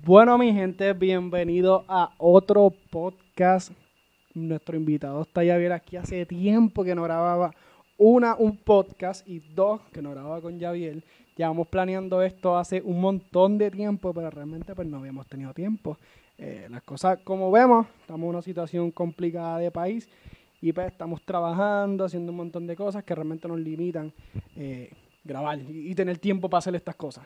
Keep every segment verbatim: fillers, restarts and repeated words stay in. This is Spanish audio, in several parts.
Bueno, mi gente, bienvenido a otro podcast. Nuestro invitado está Javier aquí hace tiempo que no grababa una, un podcast y dos que no grababa con Javier. Llevamos planeando esto hace un montón de tiempo, pero realmente pues no habíamos tenido tiempo. Eh, las cosas, como vemos, estamos en una situación complicada de país y pues estamos trabajando, haciendo un montón de cosas que realmente nos limitan eh, grabar y, y tener tiempo para hacer estas cosas.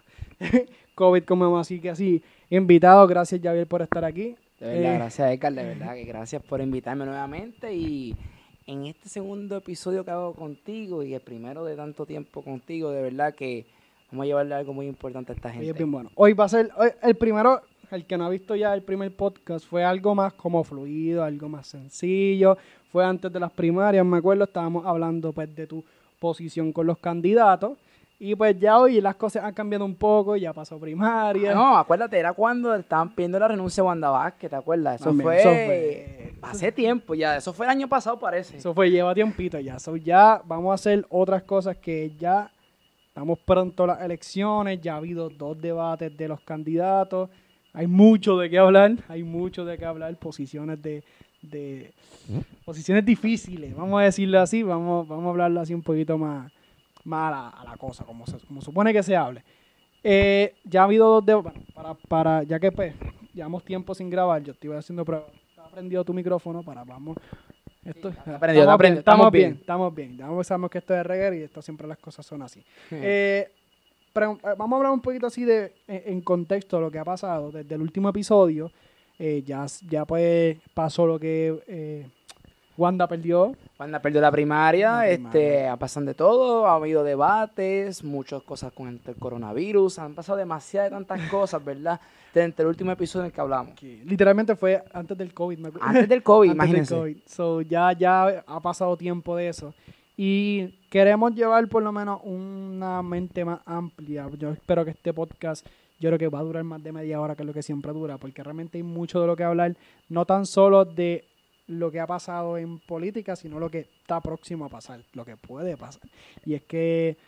COVID como así que así. Invitado, gracias Javier por estar aquí. De verdad, Eh, gracias Edgar, de verdad que gracias por invitarme nuevamente y en este segundo episodio que hago contigo y el primero de tanto tiempo contigo, de verdad que vamos a llevarle algo muy importante a esta Hoy gente. es bien bueno. Hoy va a ser, hoy, el primero, el que no ha visto ya el primer podcast, fue algo más como fluido, algo más sencillo. Fue antes de las primarias, me acuerdo, estábamos hablando pues de tu posición con los candidatos. Y pues ya hoy las cosas han cambiado un poco, ya pasó primaria. Ah, no, acuérdate, era cuando estaban pidiendo la renuncia de Wanda Vázquez, ¿te acuerdas? Eso, También, fue, eso fue- hace tiempo ya, eso fue el año pasado parece. Eso fue, lleva tiempito ya. So, ya vamos a hacer otras cosas que ya estamos pronto a las elecciones, ya ha habido dos debates de los candidatos. Hay mucho de qué hablar, hay mucho de qué hablar, posiciones de, de posiciones difíciles, vamos a decirlo así, vamos, vamos a hablarlo así un poquito más, más a, la, a la cosa, como se como supone que se hable. Eh, ya ha habido dos debates, bueno, para, para, ya que pues, llevamos tiempo sin grabar, yo estoy haciendo pruebas. Está prendido tu micrófono para, vamos, esto, Sí, está estamos, prendido, está bien, prendido, estamos estamos bien, bien. estamos bien, ya sabemos que esto es reggae y esto siempre las cosas son así. Eh, pero, eh, vamos a hablar un poquito así de en, en contexto de lo que ha pasado desde el último episodio. Eh, ya, ya pues pasó lo que eh, Wanda perdió. Wanda perdió la primaria, La este, primaria. pasan de todo, ha habido debates, muchas cosas con el, el coronavirus, han pasado demasiadas tantas cosas, ¿verdad? Desde el último episodio en el que hablamos. Que literalmente fue antes del COVID. Me acuerdo. Antes del COVID, Antes del imagínense. COVID. So, ya, ya ha pasado tiempo de eso. Y queremos llevar por lo menos una mente más amplia. Yo espero que este podcast, yo creo que va a durar más de media hora, que es lo que siempre dura, porque realmente hay mucho de lo que hablar, no tan solo de lo que ha pasado en política, sino lo que está próximo a pasar, lo que puede pasar. Y es que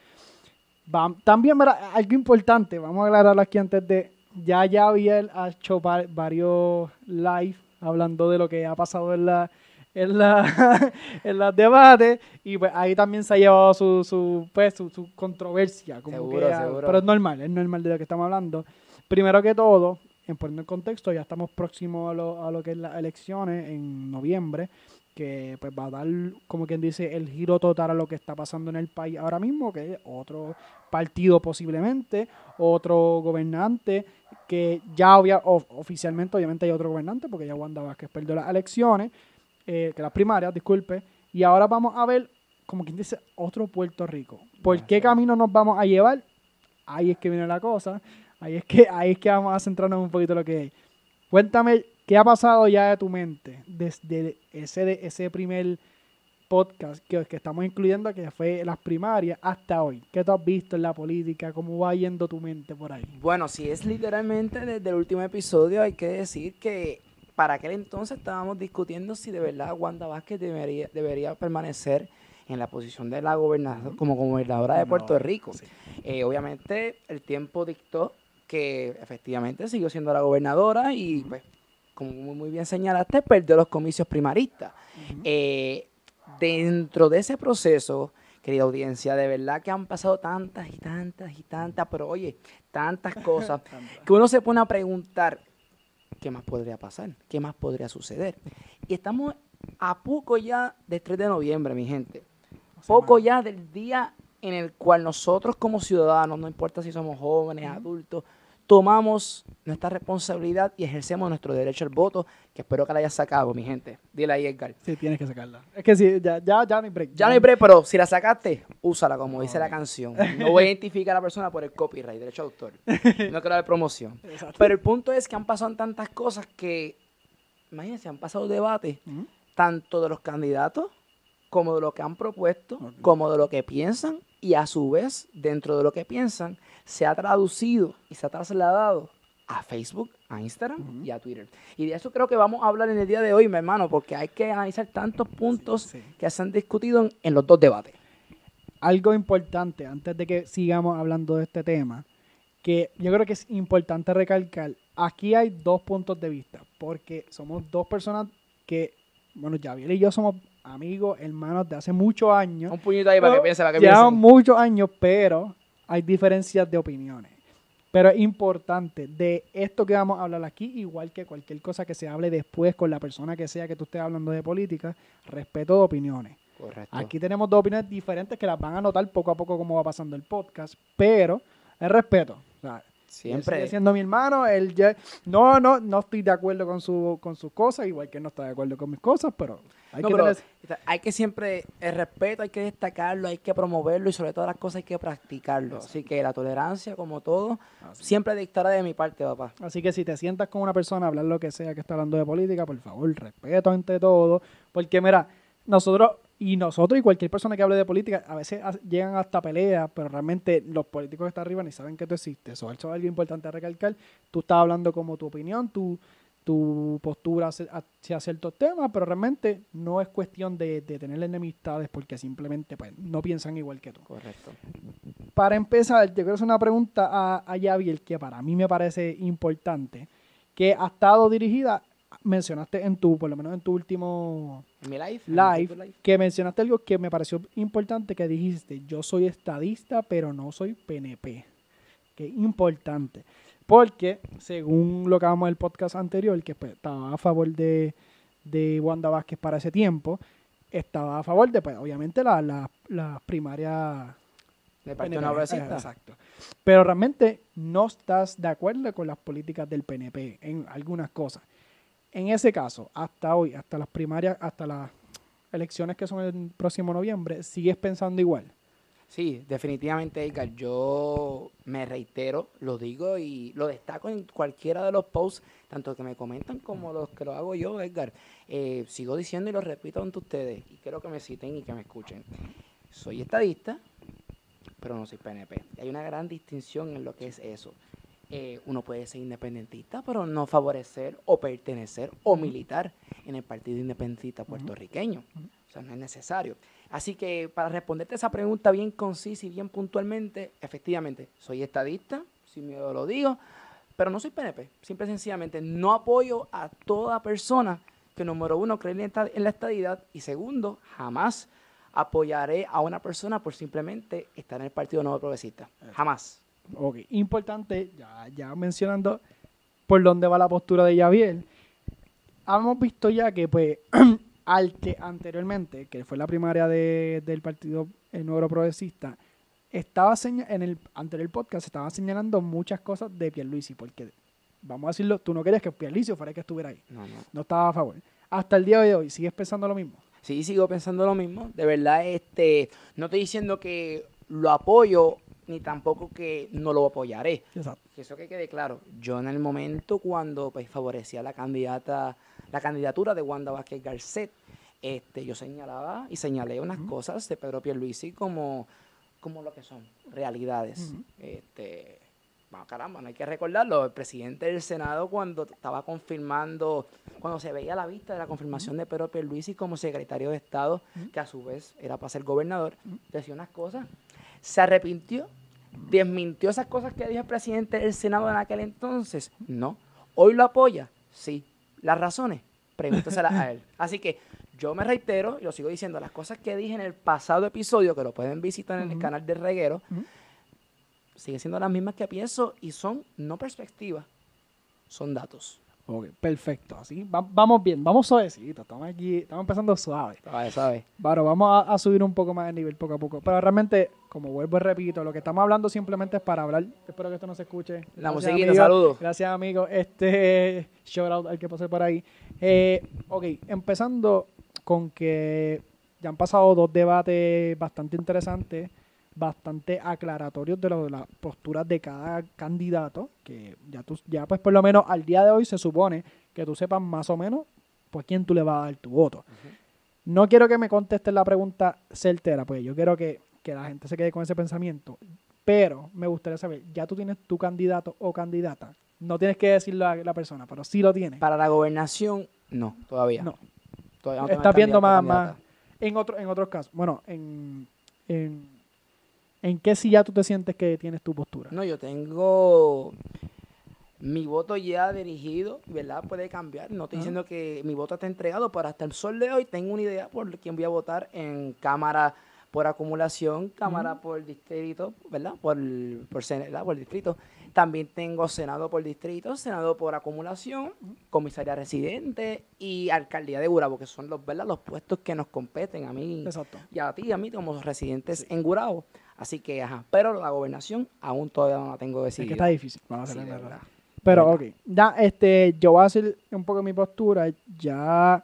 va, también ¿verdad? Algo importante, vamos a aclararlo aquí antes de, ya ya había ha hecho va- varios live hablando de lo que ha pasado en la en la en los debates y pues ahí también se ha llevado su su pues su, su controversia como Seguro, que, ah, seguro. pero es normal, es normal de lo que estamos hablando. Primero que todo, en poniendo en contexto, ya estamos próximos a lo, a lo que es las elecciones en noviembre, que pues va a dar, como quien dice, el giro total a lo que está pasando en el país ahora mismo, que es otro partido posiblemente, otro gobernante, que ya obvia, of- oficialmente obviamente hay otro gobernante, porque ya Wanda Vázquez perdió las elecciones, eh, que las primarias, disculpe, y ahora vamos a ver, como quien dice, otro Puerto Rico. ¿Por Ya qué sé. camino nos vamos a llevar? Ahí es que viene la cosa, ahí es que, ahí es que vamos a centrarnos un poquito en lo que hay. Cuéntame, ¿qué ha pasado ya de tu mente desde ese, de- ese primer podcast que, que estamos incluyendo, que fue las primarias, hasta hoy? ¿Qué tú has visto en la política? ¿Cómo va yendo tu mente por ahí? Bueno, si es literalmente desde el último episodio, hay que decir que para aquel entonces estábamos discutiendo si de verdad Wanda Vázquez debería, debería permanecer en la posición de la gobernadora, como gobernadora de Puerto Rico. Sí. Eh, obviamente el tiempo dictó que efectivamente siguió siendo la gobernadora y pues, como muy, muy bien señalaste, perdió los comicios primaristas. Ujú. Eh, dentro de ese proceso, querida audiencia, de verdad que han pasado tantas y tantas y tantas, pero oye, tantas cosas que uno se pone a preguntar, ¿qué más podría pasar? ¿Qué más podría suceder? Y estamos a poco ya del tres de noviembre, mi gente. Poco ya del día en el cual nosotros como ciudadanos, no importa si somos jóvenes, adultos, tomamos nuestra responsabilidad y ejercemos nuestro derecho al voto, que espero que la hayas sacado, mi gente. Dile ahí, Edgar. Sí, tienes que sacarla. Es que sí, ya, ya, ya no hay break. Ya no hay break, pero si la sacaste, úsala como dice la Ok. canción. No voy a identificar a la persona por el copyright, derecho de autor. No quiero dar promoción. Exacto. Pero el punto es que han pasado tantas cosas que, imagínense, han pasado debates, Ujú. tanto de los candidatos, como de lo que han propuesto, Ok. como de lo que piensan, y a su vez, dentro de lo que piensan, se ha traducido y se ha trasladado a Facebook, a Instagram Ujú. y a Twitter. Y de eso creo que vamos a hablar en el día de hoy, mi hermano, porque hay que analizar tantos puntos Sí, sí. que se han discutido en, en los dos debates. Algo importante, antes de que sigamos hablando de este tema, que yo creo que es importante recalcar, aquí hay dos puntos de vista, porque somos dos personas que, bueno, Javier y yo somos amigos, hermanos de hace muchos años. Un puñito ahí para que piense, para que Llevamos piensen. muchos años, pero hay diferencias de opiniones. Pero es importante, de esto que vamos a hablar aquí, igual que cualquier cosa que se hable después con la persona que sea que tú estés hablando de política, respeto de opiniones. Correcto. Aquí tenemos dos opiniones diferentes que las van a notar poco a poco cómo va pasando el podcast, pero es respeto. O sea, Siempre. él sigue siendo mi hermano, él ya, no, no, no estoy de acuerdo con su, con sus cosas, igual que él no está de acuerdo con mis cosas, pero hay No, que pero tener... hay que siempre, el respeto hay que destacarlo, hay que promoverlo y sobre todas las cosas hay que practicarlo. Así que la tolerancia, como todo, Así. siempre dictará de mi parte, papá. Así que si te sientas con una persona a hablar lo que sea que está hablando de política, por favor, respeto ante todo, porque mira, nosotros y nosotros y cualquier persona que hable de política a veces ha- llegan hasta peleas, pero realmente los políticos que están arriba ni saben que tú existes. Eso, eso es algo importante a recalcar. Tú estás hablando como tu opinión, tu, tu postura hacia, hacia ciertos temas, pero realmente no es cuestión de, de tener enemistades porque simplemente pues, no piensan igual que tú. Correcto. Para empezar, yo quiero hacer una pregunta a, a Javier que para mí me parece importante, que ha estado dirigida, mencionaste en tu, por lo menos en tu último En mi live. en mi live, Facebook live. que mencionaste algo que me pareció importante, que dijiste, yo soy estadista, pero no soy P N P. Que es importante, porque según lo que hablamos del podcast anterior, que pues, estaba a favor de, de Wanda Vázquez para ese tiempo, estaba a favor de, pues, obviamente, las la, las primarias Del P N Partido P. No Eh, Progresista. Exacto. Pero realmente no estás de acuerdo con las políticas del P N P en algunas cosas. En ese caso, hasta hoy, hasta las primarias, hasta las elecciones que son el próximo noviembre, ¿sigues pensando igual? Sí, definitivamente, Edgar. Yo me reitero, lo digo y lo destaco en cualquiera de los posts, tanto que me comentan como los que lo hago yo, Edgar. Eh, sigo diciendo y lo repito ante ustedes, y quiero que me citen y que me escuchen. Soy estadista, pero no soy P N P. Hay una gran distinción en lo que es eso. Eh, uno puede ser independentista, pero no favorecer o pertenecer o militar en el Partido Independentista puertorriqueño. O sea, no es necesario. Así que para responderte esa pregunta bien concisa y bien puntualmente, efectivamente, soy estadista, sin miedo lo digo, pero no soy P N P. Simple y sencillamente no apoyo a toda persona que, número uno, cree en esta- en la estadidad y segundo, jamás apoyaré a una persona por simplemente estar en el Partido Nuevo Progresista. Jamás. Ok, importante, ya, ya mencionando por dónde va la postura de Javier, hemos visto ya que pues al que anteriormente, que fue la primaria de- del Partido eh, Nuevo Progresista, estaba seña- en el anterior podcast estaba señalando muchas cosas de Pierluisi, porque vamos a decirlo, tú no querías que Pierluisi fuera el que estuviera ahí, No, no. no estaba a favor. Hasta el día de hoy, ¿sigues pensando lo mismo? Sí, sigo pensando lo mismo. De verdad, este, no estoy diciendo que lo apoyo ni tampoco que no lo apoyaré. Exacto. Que eso que quede claro. Yo en el momento cuando pues, favorecía la candidata, la candidatura de Wanda Vázquez Garcet, este, yo señalaba y señalé unas Ujú. cosas de Pedro Pierluisi como, como lo que son realidades. Ujú. Este, bueno, caramba, no hay que recordarlo. El presidente del Senado, cuando estaba confirmando, cuando se veía a la vista de la confirmación de Pedro Pierluisi como secretario de Estado, Ujú. que a su vez era para ser gobernador, Ujú. decía unas cosas, se arrepintió, desmintió esas cosas que dijo el presidente del Senado en aquel entonces. No. ¿Hoy lo apoya? Sí. ¿Las razones? Pregúnteselas a él. Así que yo me reitero y lo sigo diciendo, las cosas que dije en el pasado episodio, que lo pueden visitar en el Ujú. canal de Reguero, Ujú. siguen siendo las mismas que pienso y son no perspectivas, son datos. Ok, perfecto. Así va- vamos bien, vamos suavecito. Estamos aquí, estamos empezando suave. ¿Sabes? ¿Sabes? Bueno, vamos a, a subir un poco más el nivel poco a poco. Pero realmente, como vuelvo y repito, lo que estamos hablando simplemente es para hablar. Espero que esto no se escuche. La Gracias, musiquita, amigo. saludos. Gracias, amigo. Este, shout out al que pasé por ahí. Eh, ok, empezando con que ya han pasado dos debates bastante interesantes, bastante aclaratorios de, lo, de las posturas de cada candidato, que ya tú, ya pues por lo menos al día de hoy se supone que tú sepas más o menos por quién tú le vas a dar tu voto. No quiero que me contestes la pregunta certera, pues yo quiero que, que la gente se quede con ese pensamiento, pero me gustaría saber, ya tú tienes tu candidato o candidata, no tienes que decirlo a la persona, pero sí lo tienes. Para la gobernación, no, todavía. No. Todavía no tengo Estás el viendo más, candidato o más candidata. en, otro, en otros casos. Bueno, en, en, ¿en qué sí ya tú te sientes que tienes tu postura? No, yo tengo Mi voto ya dirigido, ¿verdad? Puede cambiar. No estoy Ajá. diciendo que mi voto está entregado, pero hasta el sol de hoy tengo una idea por quién voy a votar en Cámara por acumulación, Cámara Ujú. por distrito, ¿verdad? Por, por, sen- ¿verdad? Por distrito. También tengo Senado por distrito, Senado por acumulación, comisaría residente y alcaldía de Gurabo, que son los, ¿verdad? Los puestos que nos competen a mí Exacto. y a ti y a mí como residentes Sí. en Gurabo. Así que, ajá. Pero la gobernación aún todavía no la tengo Es que decidida. está difícil. Vamos a Sí, hacer de la verdad. verdad. de Pero, verdad. ok. Ya, este, yo voy a hacer un poco mi postura. Ya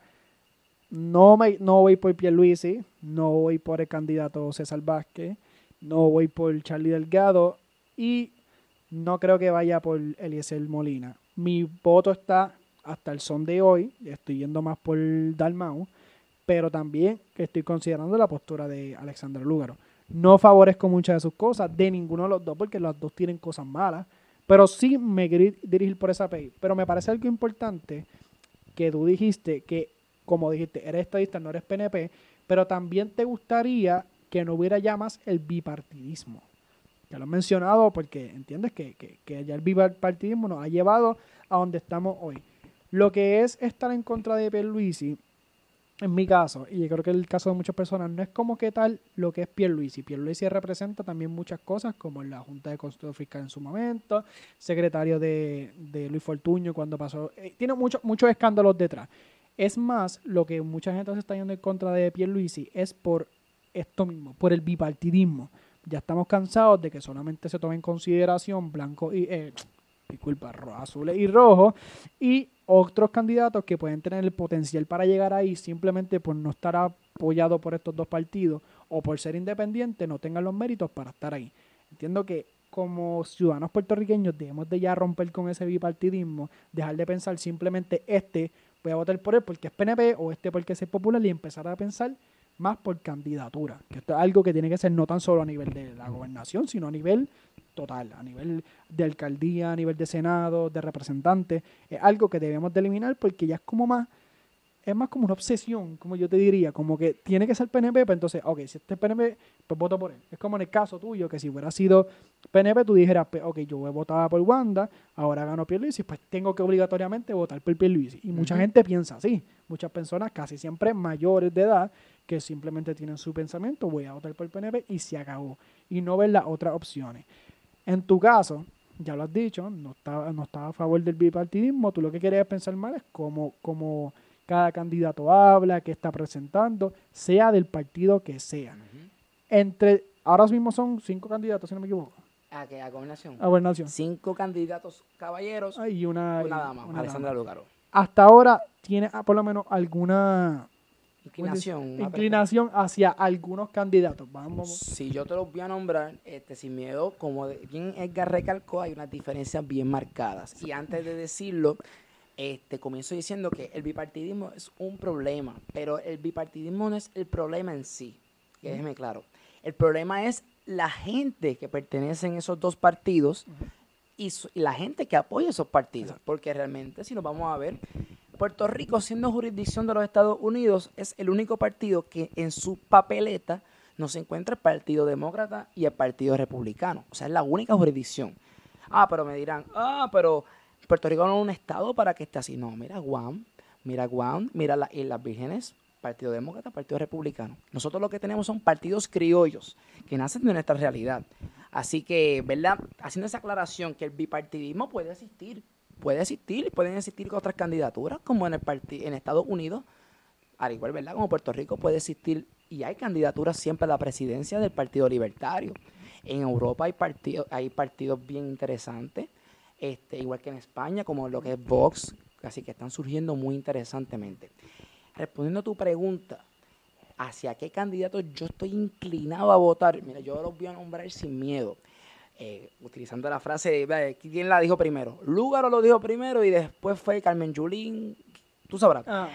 no, me, no voy por Pierluisi, no voy por el candidato César Vázquez, no voy por Charlie Delgado y no creo que vaya por Eliezer Molina. Mi voto está hasta el son de hoy, estoy yendo más por Dalmau, pero también estoy considerando la postura de Alexander Lúgaro. No favorezco muchas de sus cosas, de ninguno de los dos, porque los dos tienen cosas malas, pero sí me quiero dirigir por esa P I. Pero me parece algo importante que tú dijiste que, como dijiste, eres estadista, no eres P N P, pero también te gustaría que no hubiera ya más el bipartidismo. Ya lo he mencionado porque entiendes que, que, que ya el bipartidismo nos ha llevado a donde estamos hoy. Lo que es estar en contra de Pierluisi, en mi caso, y yo creo que el caso de muchas personas, no es como que tal lo que es Pierluisi. Pierluisi representa también muchas cosas, como la Junta de Constitución Fiscal en su momento, secretario de, de Luis Fortuño cuando pasó. Eh, tiene muchos muchos escándalos detrás. Es más, lo que mucha gente se está yendo en contra de Pierluisi es por esto mismo, por el bipartidismo. Ya estamos cansados de que solamente se tome en consideración blanco y... Eh, disculpa, ro- azules y rojos, y otros candidatos que pueden tener el potencial para llegar ahí simplemente por no estar apoyado por estos dos partidos o por ser independiente no tengan los méritos para estar ahí. Entiendo que como ciudadanos puertorriqueños debemos de ya romper con ese bipartidismo, dejar de pensar simplemente este voy a votar por él porque es P N P o este porque es popular y empezar a pensar más por candidatura, que esto es algo que tiene que ser no tan solo a nivel de la gobernación, sino a nivel total, a nivel de alcaldía, a nivel de senado, de representantes. Es algo que debemos de eliminar porque ya es como más, es más como una obsesión, como yo te diría, como que tiene que ser P N P, pues entonces, ok, si este es P N P, pues voto por él. Es como en el caso tuyo, que si hubiera sido P N P, tú dijeras, pues, ok, yo votaba por Wanda, ahora gano Pierluisi, pues tengo que obligatoriamente votar por Pierluisi. Y mucha Ujú. gente piensa así, muchas personas, casi siempre mayores de edad, que simplemente tienen su pensamiento, voy a votar por el P N P y se acabó. Y no ver las otras opciones. En tu caso, ya lo has dicho, no estaba no está a favor del bipartidismo, tú lo que quieres pensar mal es cómo, cómo cada candidato habla, qué está presentando, sea del partido que sea. Ujú. Entre, ahora mismo son cinco candidatos, si no me equivoco, ¿A qué? ¿A gobernación? a gobernación. Cinco candidatos caballeros, Ah, y una, una y dama, una Alessandra dama. Lúgaro. Hasta ahora tiene ah, por lo menos alguna ¿cómo se dice? Inclinación, una inclinación hacia algunos candidatos. Vamos, Si yo te los voy a nombrar, este, sin miedo, como de- bien Edgar recalcó, hay unas diferencias bien marcadas. Y antes de decirlo, este, comienzo diciendo que el bipartidismo es un problema, pero el bipartidismo no es el problema en sí, que déjeme claro. El problema es la gente que pertenece a esos dos partidos y, su- y la gente que apoya esos partidos, Exacto. porque realmente, si nos vamos a ver, Puerto Rico, siendo jurisdicción de los Estados Unidos, es el único partido que en su papeleta no se encuentra el Partido Demócrata y el Partido Republicano. O sea, es la única jurisdicción. Ah, pero me dirán, ah, pero Puerto Rico no es un estado para que esté así. No, mira Guam, mira Guam, mira las Islas Vírgenes, Partido Demócrata, Partido Republicano. Nosotros lo que tenemos son partidos criollos que nacen de nuestra realidad. Así que, ¿verdad? Haciendo esa aclaración que el bipartidismo puede existir, puede existir, pueden existir otras candidaturas, como en el parti- en Estados Unidos, al igual, ¿verdad? Como Puerto Rico puede existir y hay candidaturas siempre a la presidencia del Partido Libertario. En Europa hay partidos, hay partidos bien interesantes, este, igual que en España, como lo que es Vox, así que están surgiendo muy interesantemente. Respondiendo a tu pregunta, ¿hacia qué candidato yo estoy inclinado a votar? Mira, yo los voy a nombrar sin miedo. Eh, utilizando la frase, eh, ¿quién la dijo primero? Lúgaro lo dijo primero y después fue Carmen Yulín, tú sabrás. Ah,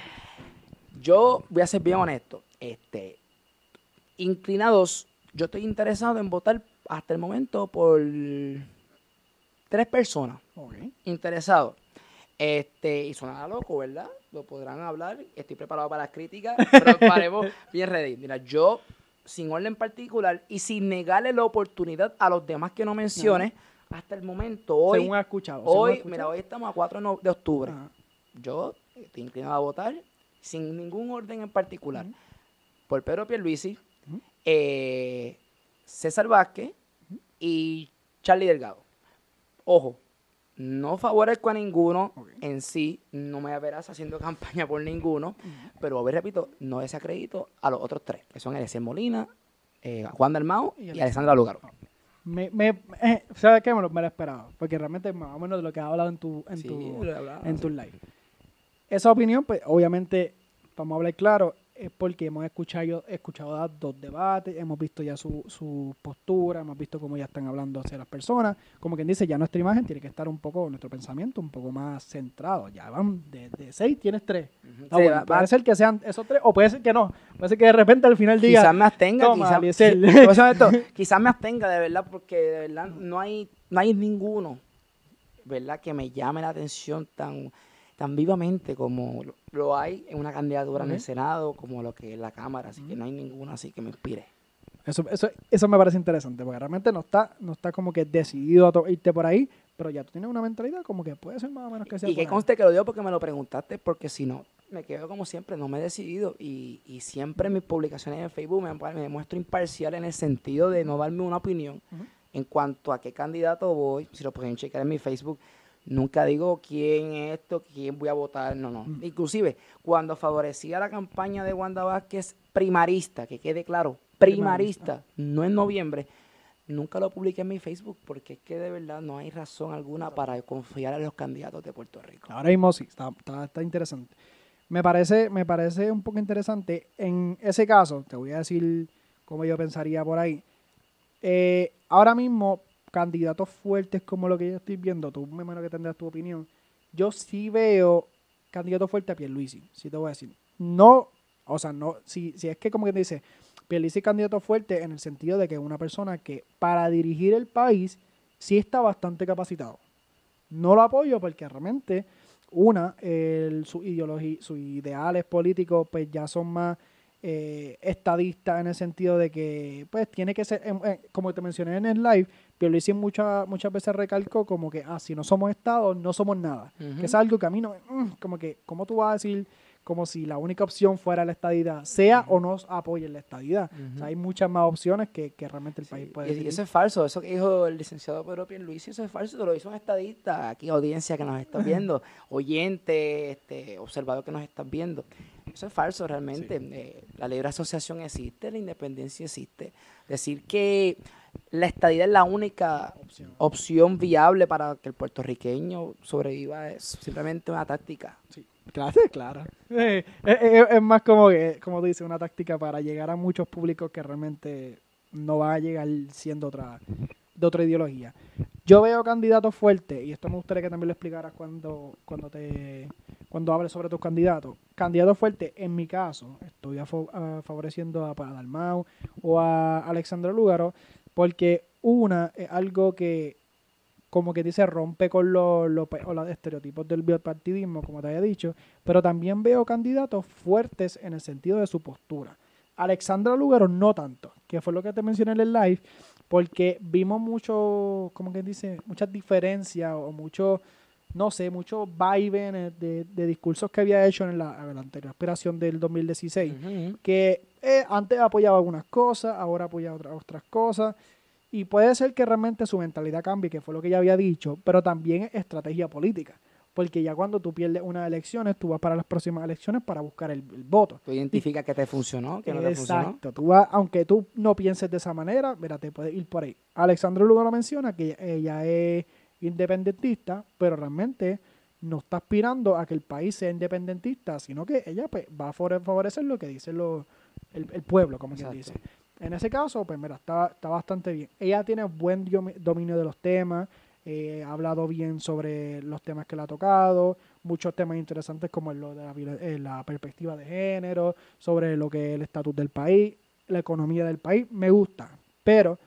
Yo voy a ser bien honesto. Este, inclinados, yo estoy interesado en votar hasta el momento por tres personas. ok. Interesado. Este, y sonará loco, ¿verdad? Lo podrán hablar. Estoy preparado para las críticas, pero paremos bien ready. Mira, yo, sin orden particular y sin negarle la oportunidad a los demás que no mencione, hasta el momento, hoy, según he escuchado. Según he hoy escuchado. mira, hoy estamos a cuatro de octubre. Ajá. Yo estoy inclinado a votar sin ningún orden en particular. Uh-huh. Por Pedro Pierluisi, uh-huh. eh, César Vázquez uh-huh. y Charlie Delgado. Ojo, no favorezco a ninguno okay. en sí, no me verás haciendo campaña por ninguno, uh-huh. pero a ver, repito, no desacredito a los otros tres, que son Eliezer Molina, eh, Juan Dalmau y, y Alexandra Lúgaro. Okay. Me, me, eh, ¿Sabes qué? Me lo, me lo esperaba, porque realmente más o menos de lo que has hablado en tu, en sí, tu, hablado, en sí. tu live. Esa opinión, pues, obviamente, vamos a hablar claro, es porque hemos escuchado, escuchado dos debates, hemos visto ya su, su postura, hemos visto cómo ya están hablando hacia las personas. Como quien dice, ya nuestra imagen tiene que estar un poco, nuestro pensamiento un poco más centrado. Ya van de, de seis, tienes tres. Uh-huh. Ah, sí, bueno, va, puede va. ser que sean esos tres, o puede ser que no. Puede ser que de repente al final diga... Quizás me abstenga, toma, quizás, esto, quizás me abstenga de verdad, porque de verdad no hay, no hay ninguno, ¿verdad?, que me llame la atención tan... tan vivamente como lo, lo hay en una candidatura uh-huh. en el Senado, como lo que es la Cámara, así uh-huh. que no hay ninguna así que me inspire. Eso, eso, eso me parece interesante, porque realmente no está, no está como que decidido a to- irte por ahí, pero ya tú tienes una mentalidad como que puede ser más o menos que sea. Y que conste que lo digo porque me lo preguntaste, porque si no, me quedo como siempre, no me he decidido, y, y siempre en mis publicaciones en Facebook me, me muestro imparcial en el sentido de no darme una opinión uh-huh. en cuanto a qué candidato voy. Si lo pueden checar en mi Facebook, nunca digo quién es esto, quién voy a votar, no, no. Mm. Inclusive, cuando favorecía la campaña de Wanda Vázquez primarista, que quede claro, primarista, primarista. no en noviembre, nunca lo publiqué en mi Facebook, porque es que de verdad no hay razón alguna para confiar en los candidatos de Puerto Rico. Ahora mismo sí, está, está, está interesante. Me parece, me parece un poco interesante. En ese caso, te voy a decir cómo yo pensaría por ahí. Eh, ahora mismo... candidatos fuertes como lo que yo estoy viendo, tú me imagino que tendrás tu opinión, yo sí veo candidato fuerte a Pierluisi, sí te voy a decir. No, o sea, no, si, si es que como que te dice, Pierluisi es candidato fuerte en el sentido de que es una persona que para dirigir el país sí está bastante capacitado. No lo apoyo porque realmente, una, el, su ideología, sus ideales políticos pues ya son más eh, estadistas en el sentido de que pues tiene que ser, eh, como te mencioné en el live, Pierluisi muchas muchas veces recalcó como que, ah, si no somos Estado, no somos nada. Uh-huh. Que es algo que a mí no, mm, como que, ¿cómo tú vas a decir como si la única opción fuera la estadidad, sea uh-huh. o no apoyen la estadidad? Uh-huh. O sea, hay muchas más opciones que, que realmente el sí, país puede y, y eso es falso, eso que dijo el licenciado Pedro Pierluisi, eso es falso, lo hizo un estadista, aquí audiencia que nos está viendo, oyente, este, observador que nos están viendo. Eso es falso realmente. Sí. Eh, la libre asociación existe, la independencia existe. Decir que la estadidad es la única opción. opción viable para que el puertorriqueño sobreviva es simplemente una táctica. Sí, claro, claro. Eh, eh, eh, es más como que, como tú dices, una táctica para llegar a muchos públicos que realmente no van a llegar siendo otra, de otra ideología. Yo veo candidatos fuertes, y esto me gustaría que también lo explicaras cuando, cuando te cuando hables sobre tus candidatos. Candidatos fuertes, en mi caso, estoy a, a, favoreciendo a, a Dalmau o a Alexandra Lúgaro, porque una es algo que como que dice rompe con los, los, los estereotipos del bipartidismo, como te había dicho, pero también veo candidatos fuertes en el sentido de su postura. Alexandra Lúgaro no tanto, que fue lo que te mencioné en el live, porque vimos mucho, como que dice, muchas diferencias o mucho, no sé, mucho vibe de, de discursos que había hecho en la, en la anterior aspiración del dos mil dieciséis, uh-huh. que eh, antes apoyaba algunas cosas, ahora apoya otras, otras cosas, y puede ser que realmente su mentalidad cambie, que fue lo que ella había dicho, pero también es estrategia política, porque ya cuando tú pierdes unas elecciones, tú vas para las próximas elecciones para buscar el, el voto. Tú identificas que te funcionó, que no te funcionó. Exacto, tú vas, aunque tú no pienses de esa manera, mira, te puedes ir por ahí. Alexandra Lugo lo menciona, que ella es independentista, pero realmente no está aspirando a que el país sea independentista, sino que ella pues, va a favorecer lo que dice lo, el, el pueblo, como quien dice. En ese caso, pues mira, está, está bastante bien. Ella tiene buen dominio de los temas, eh, ha hablado bien sobre los temas que le ha tocado, muchos temas interesantes como lo de la, eh, la perspectiva de género, sobre lo que es el estatus del país, la economía del país, me gusta. Pero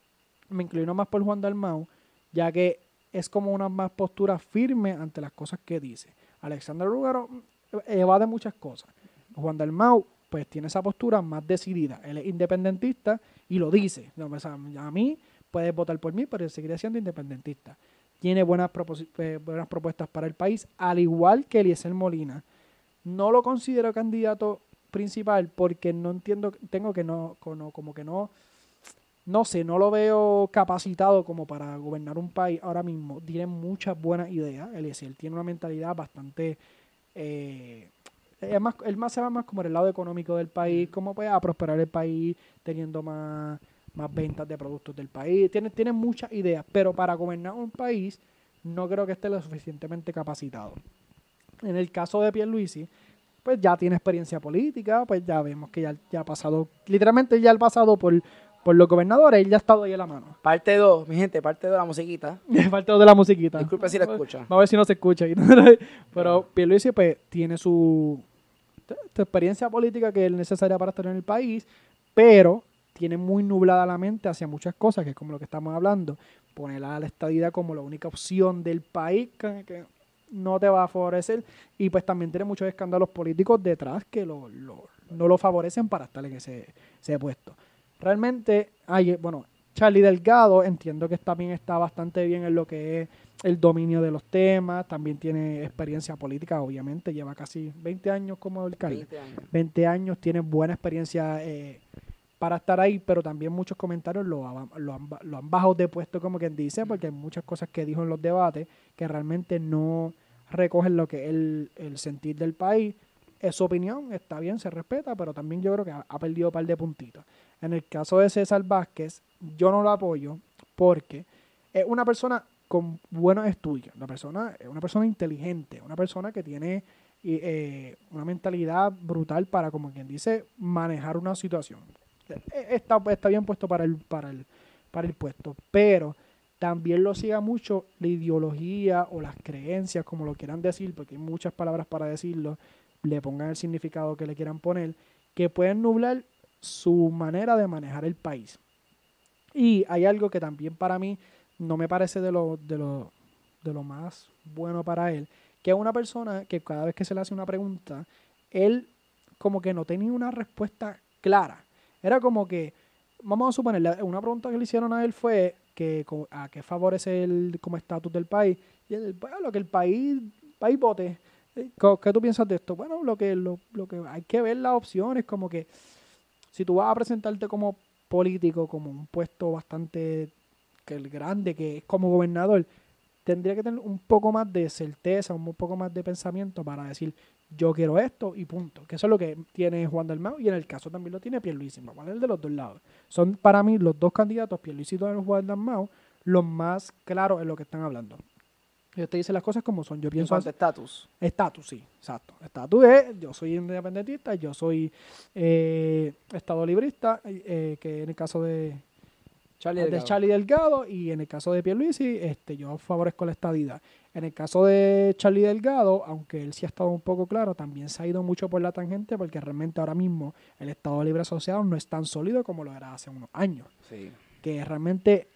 me inclino más por Juan Dalmau, ya que es como una más postura firme ante las cosas que dice. Alexandra Lúgaro evade muchas cosas. Juan Dalmau pues tiene esa postura más decidida. Él es independentista y lo dice. O sea, a mí, puedes votar por mí, pero yo seguiré siendo independentista. Tiene buenas, propos- eh, buenas propuestas para el país, al igual que Eliezer Molina. No lo considero candidato principal porque no entiendo, tengo que no, como, como que no, no sé, no lo veo capacitado como para gobernar un país ahora mismo. Tiene muchas buenas ideas. Eliezer tiene una mentalidad bastante... Eh, es más, él más se va más como en el lado económico del país, cómo puede a prosperar el país teniendo más, más ventas de productos del país. Tiene, tiene muchas ideas, pero para gobernar un país no creo que esté lo suficientemente capacitado. En el caso de Pierluisi, pues ya tiene experiencia política, pues ya vemos que ya, ya ha pasado, literalmente ya ha pasado por, por los gobernadores, él ya ha estado ahí a la mano. Parte dos, mi gente, parte dos de la musiquita. Falta de la musiquita. Disculpe si la escucha. Vamos a ver si no se escucha. Pero Pierluisi pues tiene su, su experiencia política que es necesaria para estar en el país, pero tiene muy nublada la mente hacia muchas cosas, que es como lo que estamos hablando. Poner a la estadidad como la única opción del país que, que no te va a favorecer, y pues también tiene muchos escándalos políticos detrás que lo, lo, no lo favorecen para estar en ese, ese puesto. Realmente, hay, bueno, Charlie Delgado entiendo que también está bastante bien en lo que es el dominio de los temas, también tiene experiencia política, obviamente, lleva casi veinte años como alcalde. veinte años. veinte años, tiene buena experiencia eh, para estar ahí, pero también muchos comentarios lo, lo, han, lo han bajado de puesto, como quien dice, porque hay muchas cosas que dijo en los debates que realmente no recogen lo que es el, el sentir del país. Es su opinión, está bien, se respeta, pero también yo creo que ha, ha perdido un par de puntitos. En el caso de César Vázquez, yo no lo apoyo porque es una persona con buenos estudios, una persona, es una persona inteligente, una persona que tiene eh, una mentalidad brutal para, como quien dice, manejar una situación. Está, está bien puesto para el, para el, para el puesto, pero también lo siga mucho la ideología o las creencias, como lo quieran decir, porque hay muchas palabras para decirlo, le pongan el significado que le quieran poner, que pueden nublar su manera de manejar el país. Y hay algo que también para mí no me parece de lo, de lo, de lo más bueno para él, que es una persona que cada vez que se le hace una pregunta, él como que no tenía una respuesta clara. Era como que, vamos a suponer, una pregunta que le hicieron a él fue que a qué favorece el como estatus del país. Y él, bueno, lo que el país, país vote. ¿Qué tú piensas de esto? Bueno, lo que, lo, lo que hay que ver las opciones, como que si tú vas a presentarte como político, como un puesto bastante que el grande, que es como gobernador, tendría que tener un poco más de certeza, un poco más de pensamiento para decir, yo quiero esto y punto. Que eso es lo que tiene Juan Dalmau y en el caso también lo tiene Pierluisi. Vamos a hablar de los dos lados. Son para mí los dos candidatos, Pierluisi y Juan Dalmau, los más claros en lo que están hablando. Ellos te dicen las cosas como son. Yo pienso. En cuanto a estatus. Estatus, sí, exacto. Estatus es, yo soy independentista, yo soy eh, estado librista, eh, que en el caso de Charlie, de Delgado. Charlie Delgado, y en el caso de Pierluisi, este, yo favorezco la estadidad. En el caso de Charlie Delgado, aunque él sí ha estado un poco claro, también se ha ido mucho por la tangente porque realmente ahora mismo el Estado Libre Asociado no es tan sólido como lo era hace unos años. Sí. Que realmente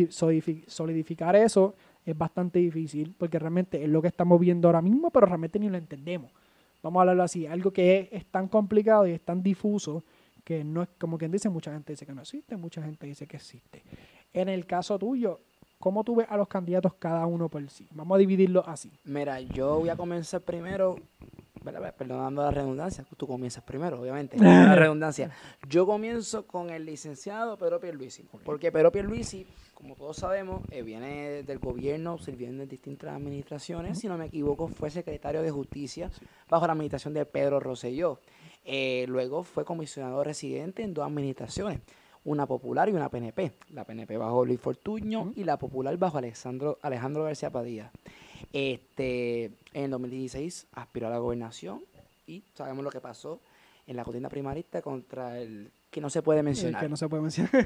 solidificar eso es bastante difícil porque realmente es lo que estamos viendo ahora mismo, pero realmente ni lo entendemos. Vamos a hablarlo así, algo que es, es tan complicado y es tan difuso que no es como quien dice, mucha gente dice que no existe, mucha gente dice que existe. En el caso tuyo, ¿cómo tú ves a los candidatos cada uno por sí? Vamos a dividirlo así. Mira, yo voy a comenzar primero, perdonando la redundancia, tú comienzas primero, obviamente, la redundancia. Yo comienzo con el licenciado Pedro Pierluisi, porque Pedro Pierluisi, como todos sabemos, eh, viene del gobierno, sirviendo en distintas administraciones, si no me equivoco, fue secretario de Justicia bajo la administración de Pedro Rosselló. Eh, luego fue comisionado residente en dos administraciones, una popular y una P N P. La P N P bajo Luis Fortuño uh-huh. y la popular bajo Alejandro, Alejandro García Padilla. Este, en dos mil dieciséis aspiró a la gobernación y sabemos lo que pasó en la contienda primarista contra el que no se puede mencionar. El que no se puede mencionar.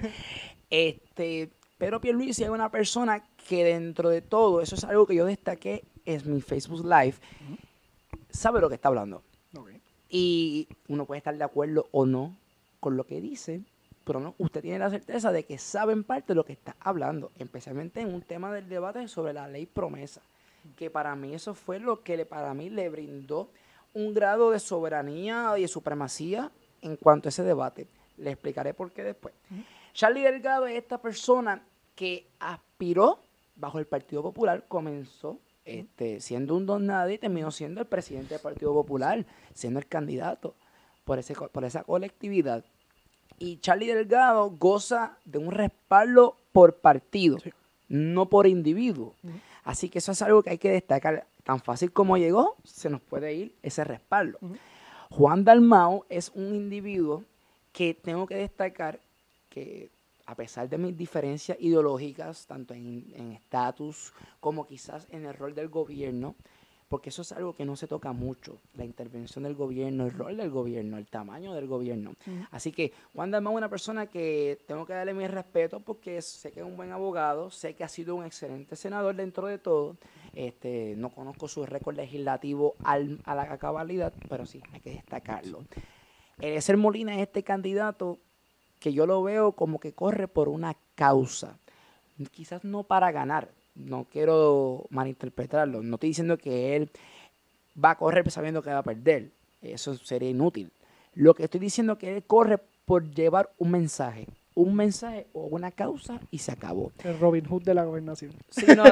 este, Pedro Pierluisi es una persona que dentro de todo, eso es algo que yo destaqué en mi Facebook Live, uh-huh. sabe lo que está hablando. Okay. Y uno puede estar de acuerdo o no con lo que dice, pero no, usted tiene la certeza de que sabe en parte lo que está hablando, especialmente en un tema del debate sobre la ley promesa, que para mí eso fue lo que le, para mí le brindó un grado de soberanía y de supremacía en cuanto a ese debate. Le explicaré por qué después. Uh-huh. Charlie Delgado es esta persona que aspiró bajo el Partido Popular, comenzó este, siendo un don nadie y terminó siendo el presidente del Partido Popular, siendo el candidato por, ese, por esa colectividad. Y Charlie Delgado goza de un respaldo por partido, sí, no por individuo. Uh-huh. Así que eso es algo que hay que destacar. Tan fácil como llegó, se nos puede ir ese respaldo. Uh-huh. Juan Dalmau es un individuo que tengo que destacar que, a pesar de mis diferencias ideológicas, tanto en estatus como quizás en el rol del gobierno, porque eso es algo que no se toca mucho, la intervención del gobierno, el rol del gobierno, el tamaño del gobierno. Uh-huh. Así que Juan Dalmau es una persona que tengo que darle mi respeto porque sé que es un buen abogado, sé que ha sido un excelente senador dentro de todo. Este, no conozco su récord legislativo al, a la cabalidad, pero sí, hay que destacarlo. Eliezer Molina es este candidato que yo lo veo como que corre por una causa, quizás no para ganar. No quiero malinterpretarlo. No estoy diciendo que él va a correr sabiendo que va a perder. Eso sería inútil. Lo que estoy diciendo es que él corre por llevar un mensaje. Un mensaje o una causa y se acabó. El Robin Hood de la gobernación. Sí, no.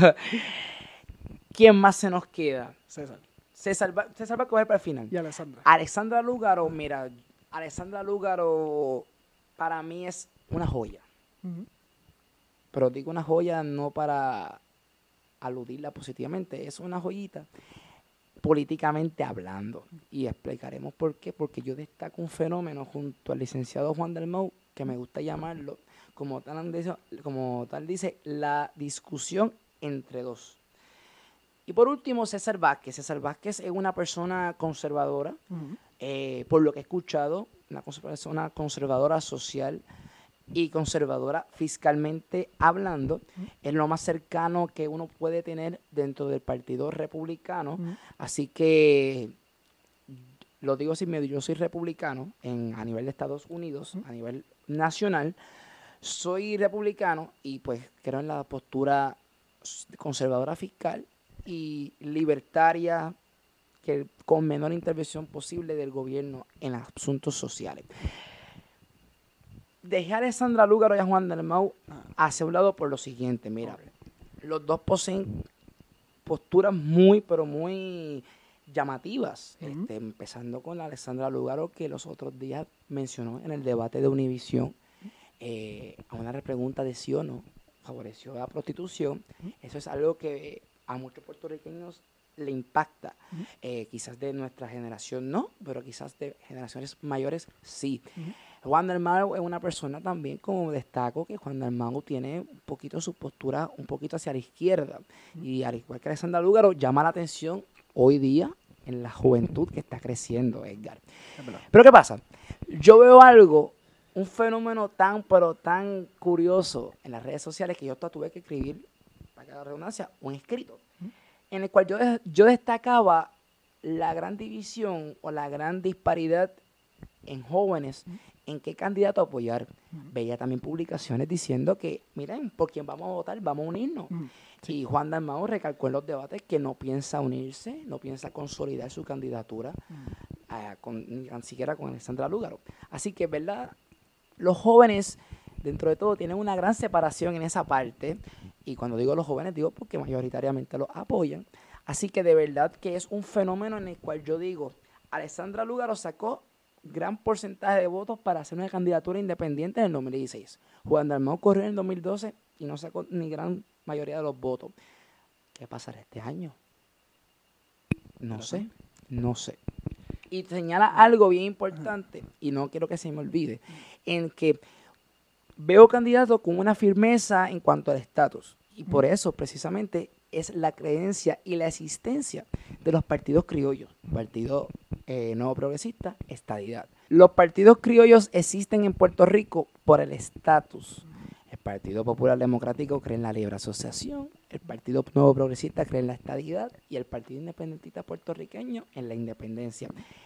¿Quién más se nos queda? César. César va, César va a coger para el final. Y Alessandra. Alessandra Lúgaro, mira, Alessandra Lúgaro para mí es una joya. Uh-huh. Pero digo una joya no para aludirla positivamente, es una joyita políticamente hablando. Y explicaremos por qué. Porque yo destaco un fenómeno junto al licenciado Juan Dalmau, que me gusta llamarlo, como tal, como tal dice, la discusión entre dos. Y por último, César Vázquez. César Vázquez es una persona conservadora, uh-huh. eh, por lo que he escuchado, una persona conservadora social, y conservadora fiscalmente hablando, uh-huh. es lo más cercano que uno puede tener dentro del Partido Republicano. Uh-huh. Así que, lo digo sin miedo, yo soy republicano en, a nivel de Estados Unidos, uh-huh. a nivel nacional. Soy republicano y pues creo en la postura conservadora fiscal y libertaria, que con menor intervención posible del gobierno en asuntos sociales. Dejé a Alessandra Lúgaro y a Juan Dalmau hacia un lado por lo siguiente. Mira, okay. Los dos poseen posturas muy, pero muy llamativas. Uh-huh. este, empezando con la Alessandra Lúgaro, que los otros días mencionó en el debate de Univisión, eh, a una pregunta de sí o no, favoreció la prostitución. Uh-huh. Eso es algo que a muchos puertorriqueños le impacta. Uh-huh. eh, quizás de nuestra generación no, pero quizás de generaciones mayores sí. Uh-huh. Juan Dalmau es una persona también, como destaco, que Juan Dalmau tiene un poquito su postura, un poquito hacia la izquierda. Uh-huh. Y al igual que Alessandra Lúgaro, llama la atención hoy día en la juventud que está creciendo, Edgar. Pero ¿qué pasa? Yo veo algo, un fenómeno tan, pero tan curioso en las redes sociales, que yo tuve que escribir, para cada redundancia, un escrito, uh-huh. en el cual yo, yo destacaba la gran división o la gran disparidad en jóvenes, uh-huh. en qué candidato apoyar. Uh-huh. Veía también publicaciones diciendo que, miren, por quién vamos a votar, vamos a unirnos. Uh-huh. Sí. Y Juan Dalmau recalcó en los debates que no piensa unirse, no piensa consolidar su candidatura, uh-huh. uh, con, ni siquiera con Alessandra Lúgaro. Así que, ¿verdad? Los jóvenes, dentro de todo, tienen una gran separación en esa parte. Y cuando digo los jóvenes, digo porque mayoritariamente los apoyan. Así que de verdad que es un fenómeno en el cual yo digo, Alessandra Lúgaro sacó gran porcentaje de votos para hacer una candidatura independiente en el dos mil dieciséis. Juan Dalmau corrió en el dos mil doce y no sacó ni gran mayoría de los votos. ¿Qué pasará este año? No sé, no sé. Y señala algo bien importante, y no quiero que se me olvide, en que veo candidatos con una firmeza en cuanto al estatus. Y por eso, precisamente, es la creencia y la existencia de los partidos criollos. Partido eh, Nuevo Progresista, Estadidad. Los partidos criollos existen en Puerto Rico por el estatus. El Partido Popular Democrático cree en la libre asociación, el Partido Nuevo Progresista cree en la estadidad y el Partido Independentista Puertorriqueño en la independencia.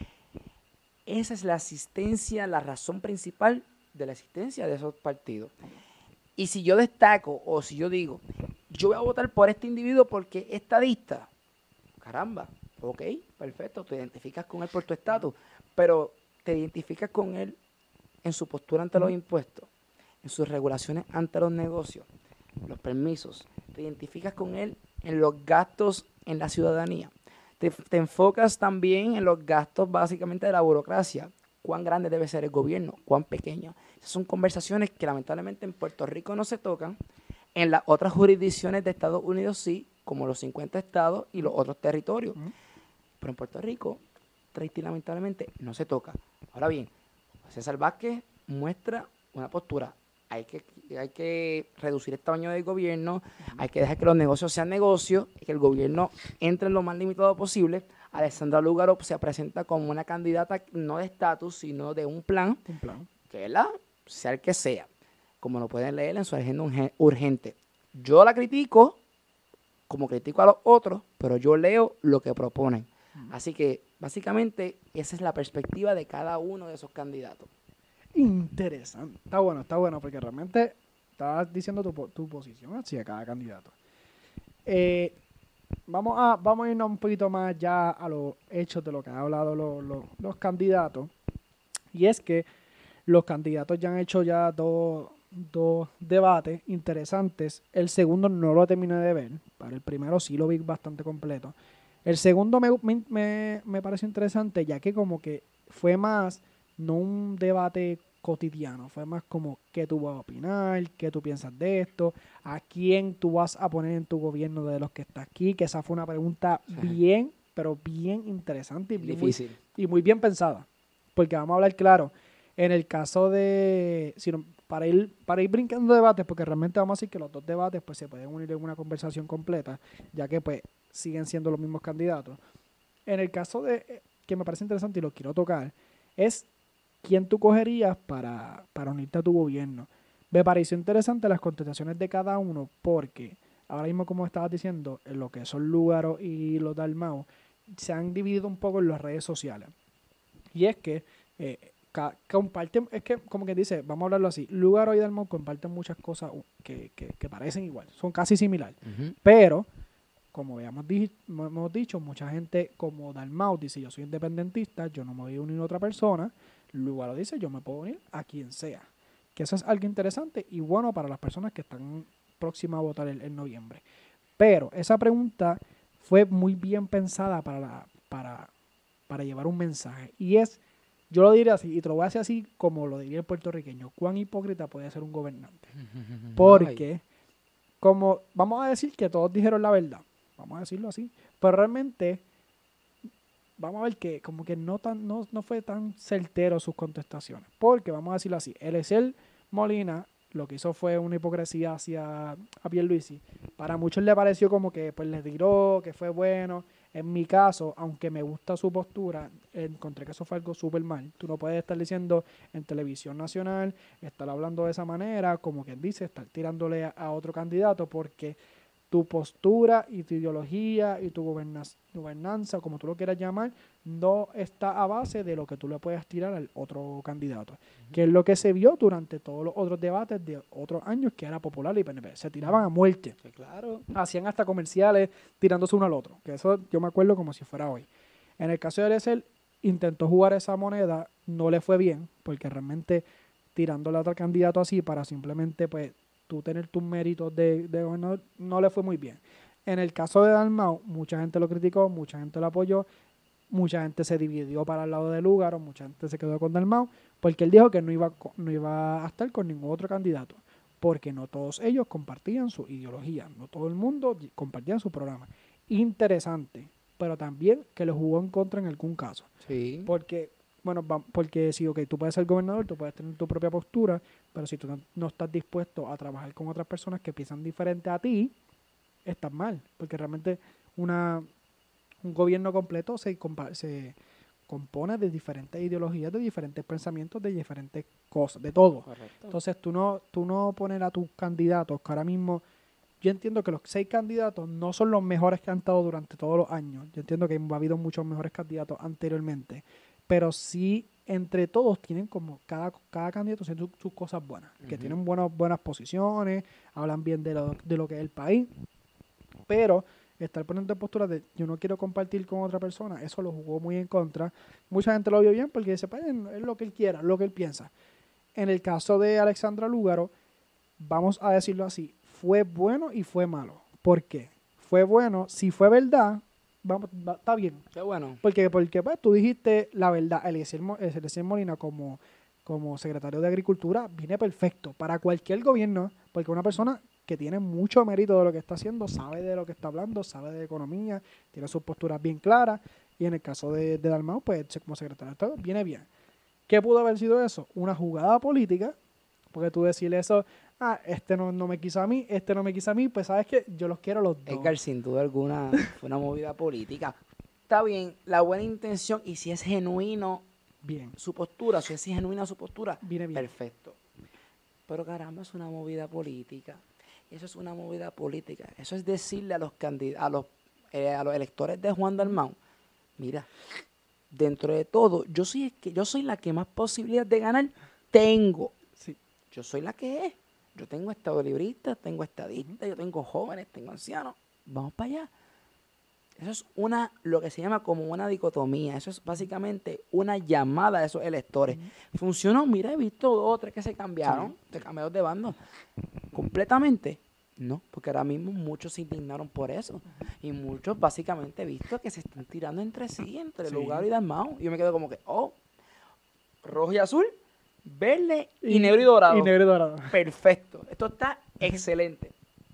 Esa es la asistencia, la razón principal de la existencia de esos partidos. Y si yo destaco o si yo digo, yo voy a votar por este individuo porque es estadista, caramba, ok, perfecto, te identificas con él por tu estatus, pero te identificas con él en su postura ante los impuestos, en sus regulaciones ante los negocios, los permisos. Te identificas con él en los gastos en la ciudadanía. Te, te enfocas también en los gastos básicamente de la burocracia. Cuán grande debe ser el gobierno, cuán pequeño. Esas son conversaciones que lamentablemente en Puerto Rico no se tocan. En las otras jurisdicciones de Estados Unidos sí, como los cincuenta estados y los otros territorios. Ujú. Pero en Puerto Rico, triste y lamentablemente, no se toca. Ahora bien, César Vázquez muestra una postura. Hay que, hay que reducir el tamaño del gobierno, hay que dejar que los negocios sean negocios, que el gobierno entre en lo más limitado posible. Alexandra Lúgaro se presenta como una candidata no de estatus, sino de un plan, Un plan. que ¿verdad? Sea el que sea, como lo pueden leer en su agenda urgen- urgente. Yo la critico, como critico a los otros, pero yo leo lo que proponen. Así que, básicamente, esa es la perspectiva de cada uno de esos candidatos. Interesante. Está bueno, está bueno, porque realmente estabas diciendo tu, po- tu posición hacia cada candidato. Eh, vamos, a, vamos a irnos un poquito más ya a los hechos de lo que han hablado los, los, los candidatos. Y es que los candidatos ya han hecho ya dos, dos debates interesantes. El segundo no lo terminé de ver. Para el primero sí lo vi bastante completo. El segundo me, me, me, me pareció interesante, ya que como que fue más, no un debate cotidiano, fue más como qué tú vas a opinar, qué tú piensas de esto, a quién tú vas a poner en tu gobierno de los que está aquí, que esa fue una pregunta bien, pero bien interesante y bien muy, Difícil. y muy bien pensada. Porque vamos a hablar claro, en el caso de, si no- para ir, para ir brincando debates, porque realmente vamos a decir que los dos debates pues se pueden unir en una conversación completa, ya que pues siguen siendo los mismos candidatos. En el caso de, eh, que me parece interesante y lo quiero tocar, es quién tú cogerías para, para unirte a tu gobierno. Me pareció interesante las contestaciones de cada uno porque ahora mismo, como estabas diciendo, en lo que son Lúgaro y los Dalmau, se han dividido un poco en las redes sociales. Y es que eh, ca- comparten, es que como que dice, vamos a hablarlo así, Lúgaro y Dalmau comparten muchas cosas uh, que, que, que parecen igual, son casi similares. Ujú. Pero como habíamos di- hemos dicho, mucha gente como Dalmau dice yo soy independentista, yo no me voy a unir a otra persona, Lugaro dice yo me puedo unir a quien sea. Que eso es algo interesante y bueno para las personas que están próximas a votar en, en noviembre. Pero esa pregunta fue muy bien pensada para, la- para, para llevar un mensaje. Y es, yo lo diré así, y te lo voy a decir así como lo diría el puertorriqueño, cuán hipócrita puede ser un gobernante. Ay. Porque, como vamos a decir que todos dijeron la verdad, vamos a decirlo así, pero realmente vamos a ver que como que no tan no, no fue tan certero sus contestaciones, porque vamos a decirlo así, Eliezer Molina lo que hizo fue una hipocresía hacia a Pierluisi. Para muchos le pareció como que pues le tiró, que fue bueno. En mi caso, aunque me gusta su postura, encontré que eso fue algo súper mal. Tú no puedes estar diciendo en televisión nacional, estar hablando de esa manera, como quien dice, estar tirándole a, a otro candidato, porque tu postura y tu ideología y tu goberna- gobernanza, como tú lo quieras llamar, no está a base de lo que tú le puedes tirar al otro candidato. Uh-huh. Que es lo que se vio durante todos los otros debates de otros años que era Popular y P N P. Se tiraban a muerte. Sí, claro. Hacían hasta comerciales tirándose uno al otro. Que eso yo me acuerdo como si fuera hoy. En el caso de Eliezer, intentó jugar esa moneda, no le fue bien, porque realmente tirándole a otro candidato así para simplemente pues tú tener tus méritos de, de gobernador, no le fue muy bien. En el caso de Dalmau, mucha gente lo criticó, mucha gente lo apoyó, mucha gente se dividió para el lado de Lúgaro, mucha gente se quedó con Dalmau, porque él dijo que no iba, no iba a estar con ningún otro candidato, porque no todos ellos compartían su ideología, no todo el mundo compartía su programa. Interesante, pero también que le jugó en contra en algún caso. Sí. Porque bueno, porque si okay, tú puedes ser gobernador, tú puedes tener tu propia postura, pero si tú no, no estás dispuesto a trabajar con otras personas que piensan diferente a ti, estás mal, porque realmente una un gobierno completo se, compa- se compone de diferentes ideologías, de diferentes pensamientos, de diferentes cosas, de todo. Correcto. Entonces tú no, tú no poner a tus candidatos, que ahora mismo yo entiendo que los seis candidatos no son los mejores que han estado durante todos los años. Yo entiendo que ha habido muchos mejores candidatos anteriormente, pero sí entre todos tienen como cada, cada candidato tiene sus, sus cosas buenas, uh-huh. que tienen buenas, buenas posiciones, hablan bien de lo, de lo que es el país, pero estar poniendo en postura de yo no quiero compartir con otra persona, eso lo jugó muy en contra. Mucha gente lo vio bien porque dice, pues es lo que él quiera, lo que él piensa. En el caso de Alexandra Lúgaro, vamos a decirlo así, fue bueno y fue malo. ¿Por qué? Fue bueno, si fue verdad, vamos, va, está bien. Qué bueno. Porque, porque pues, tú dijiste la verdad. Eliezer, Mo- Eliezer Molina como, como secretario de Agricultura viene perfecto para cualquier gobierno, porque una persona que tiene mucho mérito de lo que está haciendo, sabe de lo que está hablando, sabe de economía, tiene sus posturas bien claras, y en el caso de, de Dalmau, pues como secretario de Estado, viene bien. ¿Qué pudo haber sido eso? Una jugada política, porque tú decirle eso, ah, este no, no me quiso a mí, este no me quiso a mí, pues sabes que yo los quiero a los dos. Edgar, sin duda alguna, fue una movida política. Está bien, la buena intención, y si es genuino Bien, su postura, si es genuina su postura, viene bien. perfecto. Pero caramba, es una movida política. Eso es una movida política. Eso es decirle a los candidatos, a los, eh, a los electores de Juan Dalmau, mira, dentro de todo, yo soy, que, yo soy la que más posibilidades de ganar tengo. Sí. Yo soy la que es. Yo tengo estado librista, tengo estadistas, yo tengo jóvenes, tengo ancianos. Vamos para allá. Eso es una, lo que se llama como una dicotomía. Eso es básicamente una llamada a esos electores. Uh-huh. Funcionó, mira, he visto dos o tres que se cambiaron, sí. se cambiaron de bando. Completamente. No, porque ahora mismo muchos se indignaron por eso. Uh-huh. Y muchos básicamente he visto que se están tirando entre sí, entre sí. Lugar y Dalmau. Y yo me quedo como que, oh, rojo y azul, verde y, y negro y dorado. Y negro y dorado. Perfecto. Esto está excelente.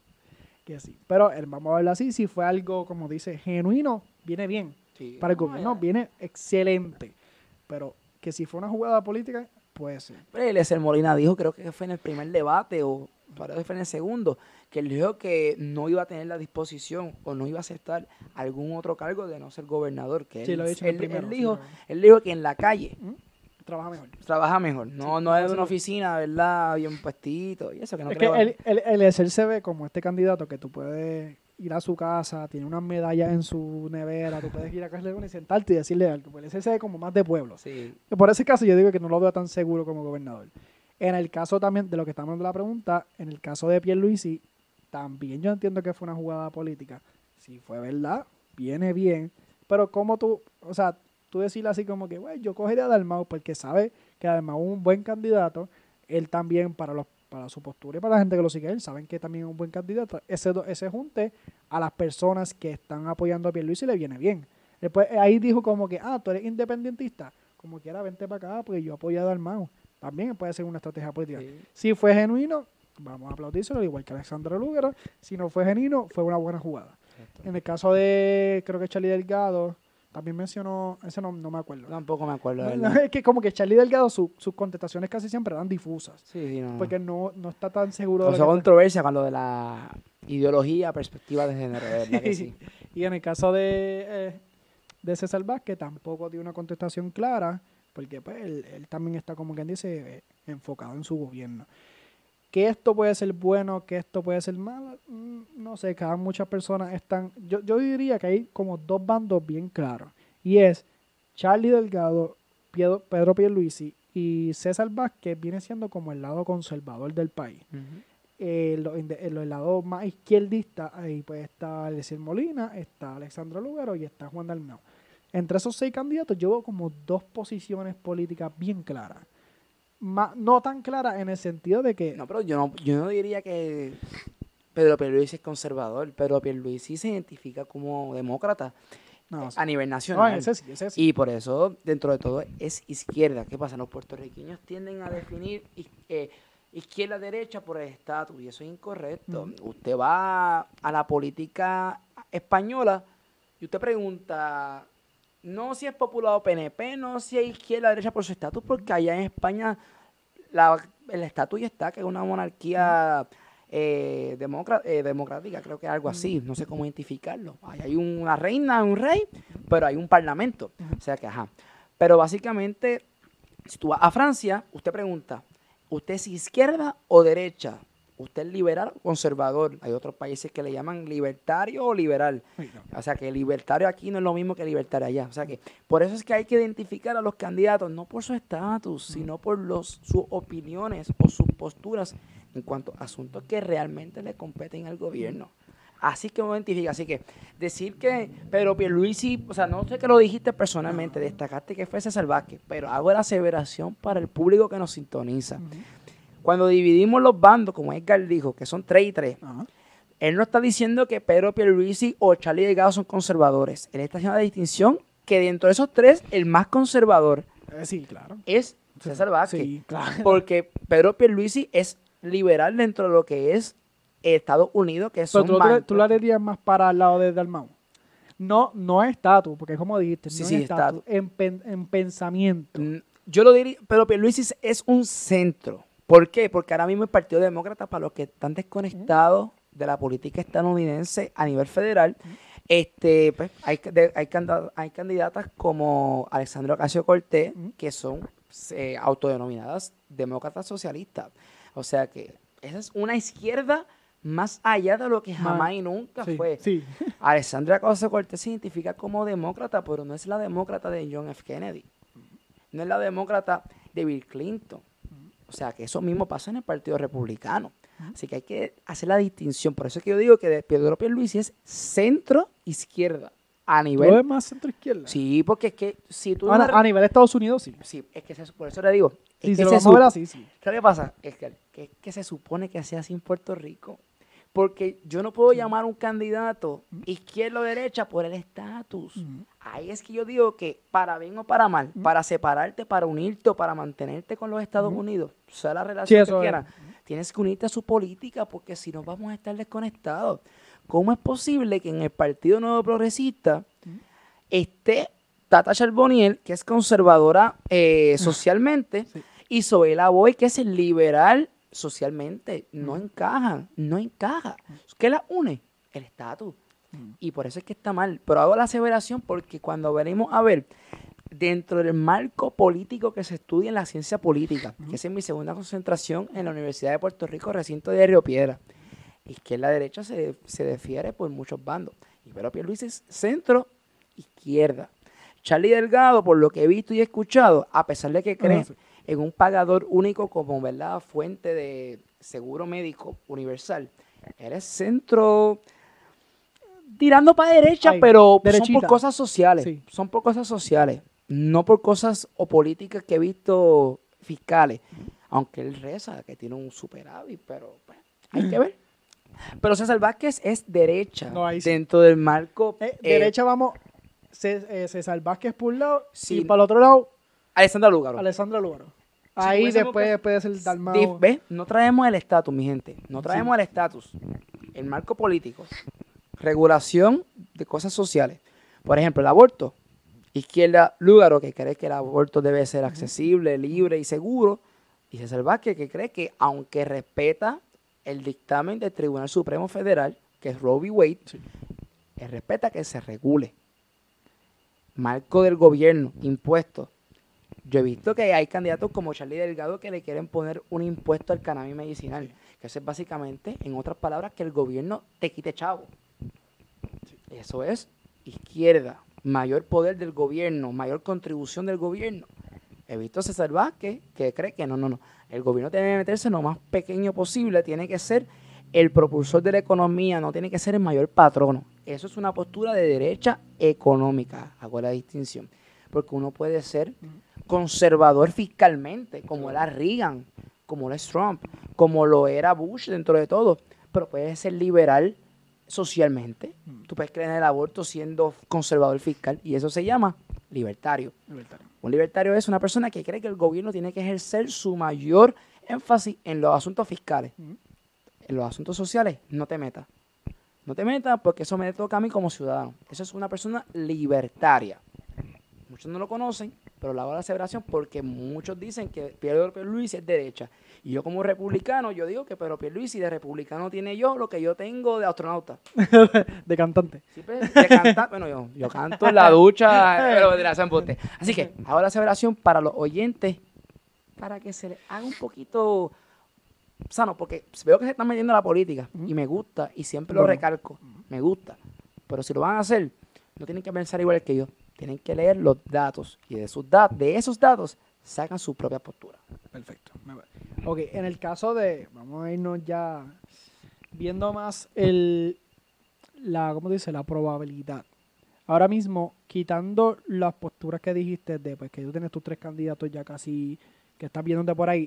Que sí. Pero vamos a verlo así, si fue algo, como dice, genuino, viene bien. Sí, para el gobierno viene excelente. Pero que si fue una jugada política, puede ser. Pero Eliezer Molina dijo, creo que fue en el primer debate o parece que fue en el segundo, que él dijo que no iba a tener la disposición o no iba a aceptar algún otro cargo de no ser gobernador. Que sí, él, lo he dicho él, en el primero, él, dijo, sí, él dijo que en la calle ¿Mm? trabaja mejor. Trabaja mejor. No, sí, no es de una oficina, ¿verdad? Bien puestito y eso. Que no es creo. que el, el, el Eliezer se ve como este candidato que tú puedes ir a su casa, tiene unas medallas en su nevera, tú puedes ir a casa y sentarte y decirle algo. El Eliezer se ve como más de pueblo. Sí. Por ese caso yo digo que no lo veo tan seguro como gobernador. En el caso también de lo que estamos hablando de la pregunta, en el caso de Pierluisi, también yo entiendo que fue una jugada política. Si fue verdad, viene bien. Pero como tú, o sea, tú decirle así como que, bueno, yo cogería a Dalmau porque sabe que Dalmau es un buen candidato. Él también, para los para su postura y para la gente que lo sigue, él saben que también es un buen candidato. Ese, ese junte a las personas que están apoyando a Pierluisi le viene bien. Después ahí dijo como que, ah, tú eres independentista. Como quiera, vente para acá porque yo apoyo a Dalmau. También puede ser una estrategia política. Sí. Si fue genuino, vamos a aplaudírselo, igual que Alexandra Lúgaro. Si no fue genuino, fue una buena jugada. Exacto. En el caso de, creo que Charlie Delgado, también mencionó, ese no, no me acuerdo. Tampoco me acuerdo. No, no, es que como que Charlie Delgado, su, sus contestaciones casi siempre eran difusas. Sí, sí, no. Porque no, no está tan seguro. Causó controversia con lo de la ideología, perspectiva de género, de verdad que sí. Y en el caso de, eh, de César Vázquez, tampoco dio una contestación clara, porque pues él, él también está, como quien dice, eh, enfocado en su gobierno. Que esto puede ser bueno, que esto puede ser malo, no sé, cada muchas personas están, yo, yo diría que hay como dos bandos bien claros, y es Charlie Delgado, Pedro, Pedro Pierluisi y César Vázquez viene siendo como el lado conservador del país. Uh-huh. eh, lo, en, en el lado más izquierdista, ahí pues está Eliezer Molina, está Alexandra Lúgaro y está Juan Dalmau. Entre esos seis candidatos yo veo como dos posiciones políticas bien claras. Ma, no tan claras en el sentido de que... No, pero yo no, yo no diría que Pedro Pierluisi es conservador. Pedro Pierluisi se identifica como demócrata no, sí. a nivel nacional. No, ese sí, ese sí. Y por eso, dentro de todo, es izquierda. ¿Qué pasa? Los puertorriqueños tienden a definir eh, izquierda-derecha por el estatus, y eso es incorrecto. Mm. Usted va a la política española y usted pregunta... No si es popular o P N P, no si es izquierda o derecha por su estatus, porque allá en España la, el estatus ya está, que es una monarquía eh, democra- eh, democrática, creo que es algo así, no sé cómo identificarlo. Ahí hay una reina, un rey, pero hay un parlamento, o sea que ajá. Pero básicamente, si tú vas a Francia, usted pregunta, ¿usted es izquierda o derecha? ¿Usted es liberal o conservador? Hay otros países que le llaman libertario o liberal. O sea, que libertario aquí no es lo mismo que libertario allá. O sea, que por eso es que hay que identificar a los candidatos, no por su estatus, sino por los, sus opiniones o sus posturas en cuanto a asuntos que realmente le competen al gobierno. Así que uno identifica. Así que decir que Pedro Pierluisi, o sea, no sé que lo dijiste personalmente, destacaste que fue César Vázquez, pero hago la aseveración para el público que nos sintoniza. Cuando dividimos los bandos, como Edgar dijo, que son tres y tres, Ajá. él no está diciendo que Pedro Pierluisi o Charlie Delgado son conservadores. Él está haciendo la distinción que dentro de esos tres, el más conservador Eh, sí, claro. es César Vázquez. Sí, claro. Porque Pedro Pierluisi es liberal dentro de lo que es Estados Unidos, que Pero son tú, lo- más- tú lo harías más para el lado de Dalmau. No, no es estatus, porque es como dijiste, Sí, no sí, es estatus. estatus. En, pen- en pensamiento. Mm, Yo lo diría, pero Pierluisi es- es un centro. ¿Por qué? Porque ahora mismo el Partido Demócrata, para los que están desconectados de la política estadounidense a nivel federal, este, pues, hay, de- hay, canda- hay candidatas como Alexandra Ocasio-Cortez, Ujú. que son eh, autodenominadas demócratas socialistas. O sea que esa es una izquierda más allá de lo que Más- jamás y nunca Sí, fue. sí. Alexandra Ocasio-Cortez se identifica como demócrata, pero no es la demócrata de John F. Kennedy. No es la demócrata de Bill Clinton. O sea, que eso mismo pasa en el Partido Republicano. Así que hay que hacer la distinción. Por eso es que yo digo que de Pedro Pierluisi es centro-izquierda. A ¿Tú lo nivel... ves más centro izquierda? Sí, porque es que si tú... A, no- a nivel de Estados Unidos, sí. Sí, es que se- por eso le digo... Es Sí, que se lo se vamos a ver sup- así, sí. ¿Sabes qué pasa? Es que, que, que se supone que sea así en Puerto Rico. Porque yo no puedo llamar a un candidato izquierda o derecha por el estatus. Ujú. Ahí es que yo digo que para bien o para mal, para separarte, para unirte o para mantenerte con los Estados Ujú. Unidos, sea la Sí, relación eso que es. quieras, tienes que unirte a su política porque si no vamos a estar desconectados. ¿Cómo es posible que en el Partido Nuevo Progresista esté Tata Charbonnier, que es conservadora eh, socialmente, Sí. y Zoela Boy, que es el liberal socialmente? No encajan, no encaja. ¿Qué la une? El estatus. Y por eso es que está mal. Pero hago la aseveración porque cuando venimos a ver dentro del marco político que se estudia en la ciencia política, que esa es mi segunda concentración en la Universidad de Puerto Rico, recinto de Río Piedra, izquierda-derecha se, se difiere por muchos bandos. Y Pedro Pierluisi es centro-izquierda. Charlie Delgado, por lo que he visto y he escuchado, a pesar de que cree Ajá, sí. en un pagador único como, ¿verdad?, fuente de seguro médico universal, él es centro tirando para derecha, Ay, pero son derechita. por cosas sociales. Sí. Son por cosas sociales, no por cosas o políticas que he visto fiscales. Aunque él reza que tiene un superávit, pero pues, hay que ver. Pero César Vázquez es derecha No, ahí sí. dentro del marco. Eh, eh, derecha vamos, Ce- eh, César Vázquez por un lado Sí. y para el otro lado, Alessandra Lúgaro. Alessandra Lugaro. Sí, Ahí como ese después podcast- puede ser Dif- Dalmau. ¿Ves? No traemos el estatus, mi gente. No traemos el estatus. El marco político. Regulación de cosas sociales. Por ejemplo, el aborto. Izquierda Lúgaro, que cree que el aborto debe ser accesible, libre y seguro. Y César Vázquez, que cree que aunque respeta el dictamen del Tribunal Supremo Federal, que es Roe v. Wade, Sí. él respeta que se regule. Marco del gobierno, impuestos. Yo he visto que hay candidatos como Charlie Delgado que le quieren poner un impuesto al cannabis medicinal, que eso es básicamente, en otras palabras, que el gobierno te quite chavo. Eso es izquierda, mayor poder del gobierno, mayor contribución del gobierno. He visto a César Vázquez que cree que no, no, no. El gobierno tiene que meterse lo más pequeño posible, tiene que ser el propulsor de la economía, no tiene que ser el mayor patrono. Eso es una postura de derecha económica, hago la distinción. Porque uno puede ser conservador fiscalmente, como era Reagan, como lo es Trump, como lo era Bush dentro de todo, pero puede ser liberal socialmente. Tú puedes creer en el aborto siendo conservador fiscal y eso se llama libertario. Libertario. Un libertario es una persona que cree que el gobierno tiene que ejercer su mayor énfasis en los asuntos fiscales. Ujú. En los asuntos sociales, no te metas. No te metas porque eso me toca a mí como ciudadano. Eso es una persona libertaria. Muchos no lo conocen, pero la hago la aseveración porque muchos dicen que Pedro Pierluisi es derecha. Y yo como republicano, yo digo que Pedro Pierluisi de republicano tiene yo lo que yo tengo de astronauta. De cantante. Sí, pues, de cantar, bueno, yo, yo canto en la ducha, pero de la zambote. Así que hago la aseveración para los oyentes, para que se les haga un poquito sano, porque veo que se están metiendo a la política y me gusta, y siempre lo Bueno. recalco, me gusta. Pero si lo van a hacer, no tienen que pensar igual que yo, tienen que leer los datos y de, sus dat de esos datos sacan su propia postura. Perfecto. Me va- Ok, en el caso de, vamos a irnos ya viendo más el, la, ¿cómo dice? La probabilidad. Ahora mismo, quitando las posturas que dijiste de pues, que tú tienes tus tres candidatos ya casi, que estás viéndote por ahí,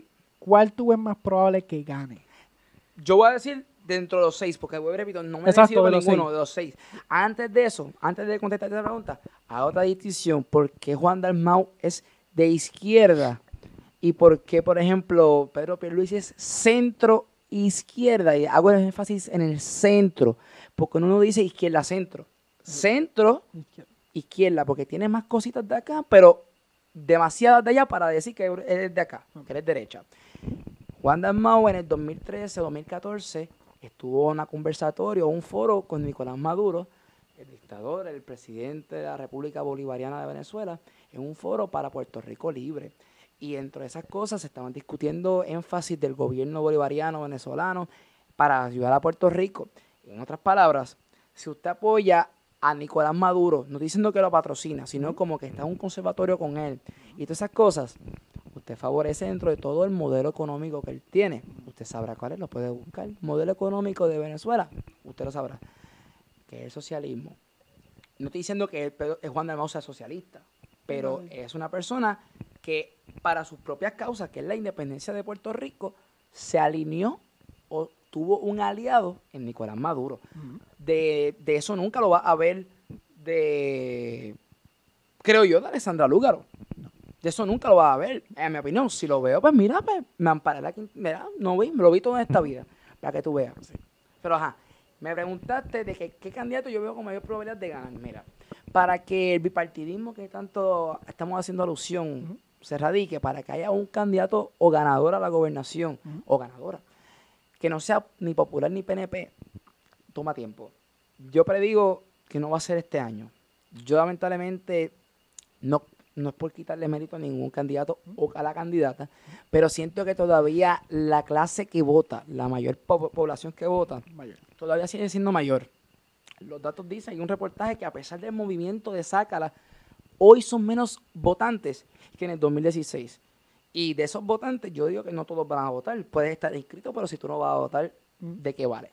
¿cuál tú ves más probable que gane? Yo voy a decir dentro de los seis, porque voy a repito, no me he Exacto, decidido por de los ninguno seis. de los seis. Antes de eso, antes de contestar esta pregunta, hago otra distinción. ¿Por qué Juan Dalmau es de izquierda? Y por qué, por ejemplo, Pedro Pierluisi es centro izquierda. Y hago el énfasis en el centro, porque uno dice izquierda-centro. Centro, izquierda, porque tiene más cositas de acá, pero demasiadas de allá para decir que eres de acá, que eres derecha. Juan Dalmau en el dos mil trece, dos mil catorce estuvo en un conversatorio, un foro con Nicolás Maduro, el dictador, el presidente de la República Bolivariana de Venezuela, en un foro para Puerto Rico Libre. Y dentro de esas cosas se estaban discutiendo énfasis del gobierno bolivariano venezolano para ayudar a Puerto Rico. En otras palabras, si usted apoya a Nicolás Maduro, no diciendo que lo patrocina, sino como que está en un conservatorio con él y todas esas cosas, usted favorece dentro de todo el modelo económico que él tiene. Usted sabrá cuál es, lo puede buscar. Modelo económico de Venezuela, usted lo sabrá, que es el socialismo. No estoy diciendo que el Juan Dalmau sea socialista, pero es una persona que para sus propias causas, que es la independencia de Puerto Rico, se alineó o tuvo un aliado en Nicolás Maduro. Uh-huh. De, de eso nunca lo va a ver de, creo yo, de Alexandra Lúgaro. No. De eso nunca lo va a ver. En mi opinión, si lo veo, pues mira, pues, me amparé la quinta, mira, no vi, me lo vi todo en esta vida, para que tú veas. Sí. Pero ajá, me preguntaste de que, qué candidato yo veo con mayor probabilidad de ganar. Mira, para que el bipartidismo que tanto estamos haciendo alusión uh-huh. se radique, para que haya un candidato o ganador a la gobernación, uh-huh. o ganadora, que no sea ni popular ni P N P, toma tiempo. Yo predigo que no va a ser este año. Yo lamentablemente, no, no es por quitarle mérito a ningún candidato o a la candidata, pero siento que todavía la clase que vota, la mayor po- población que vota, mayor. todavía sigue siendo mayor. Los datos dicen, hay un reportaje que a pesar del movimiento de Sácala, hoy son menos votantes que en el dos mil dieciséis. Y de esos votantes, yo digo que no todos van a votar. Puedes estar inscrito, pero si tú no vas a votar, ¿de qué vale?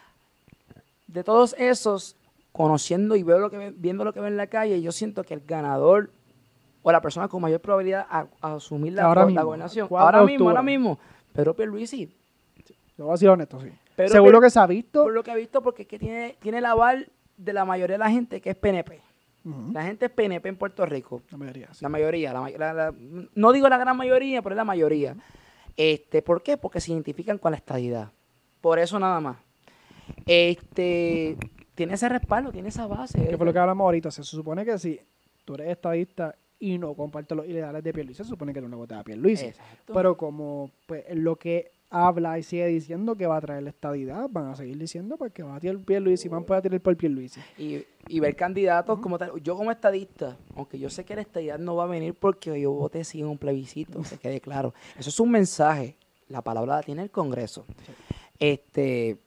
De todos esos, conociendo y veo lo que, viendo lo que veo en la calle, yo siento que el ganador o la persona con mayor probabilidad a, a asumir la, ahora la mismo, gobernación, ahora mismo, ahora mismo, Pedro Pierluisi. Yo voy a ser honesto, sí. Pedro Según Pier, lo que se ha visto. Por lo que ha visto, porque es que tiene, tiene el aval de la mayoría de la gente que es P N P. Uh-huh. La gente es P N P en Puerto Rico. La mayoría. Sí. La mayoría. La, la, la, no digo la gran mayoría, pero es la mayoría. Uh-huh. Este, ¿por qué? Porque se identifican con la estadidad. Por eso nada más. Este, tiene ese respaldo, tiene esa base. Que fue lo que hablamos ahorita. Se supone que si tú eres estadista y no compartes los ideales de Pierluisi, se supone que tú no votas a Pierluisi. Exacto. Pero como pues, lo que habla y sigue diciendo que va a traer la estadidad, van a seguir diciendo pues, que va a tirar Pierluisi, van a tirar por Pierluisi. Y, y ver candidatos uh-huh. como tal. Yo como estadista, aunque yo sé que la estadidad no va a venir porque yo voté sí en un plebiscito, uh-huh. que quede claro. Eso es un mensaje. La palabra la tiene el Congreso. Sí. Este,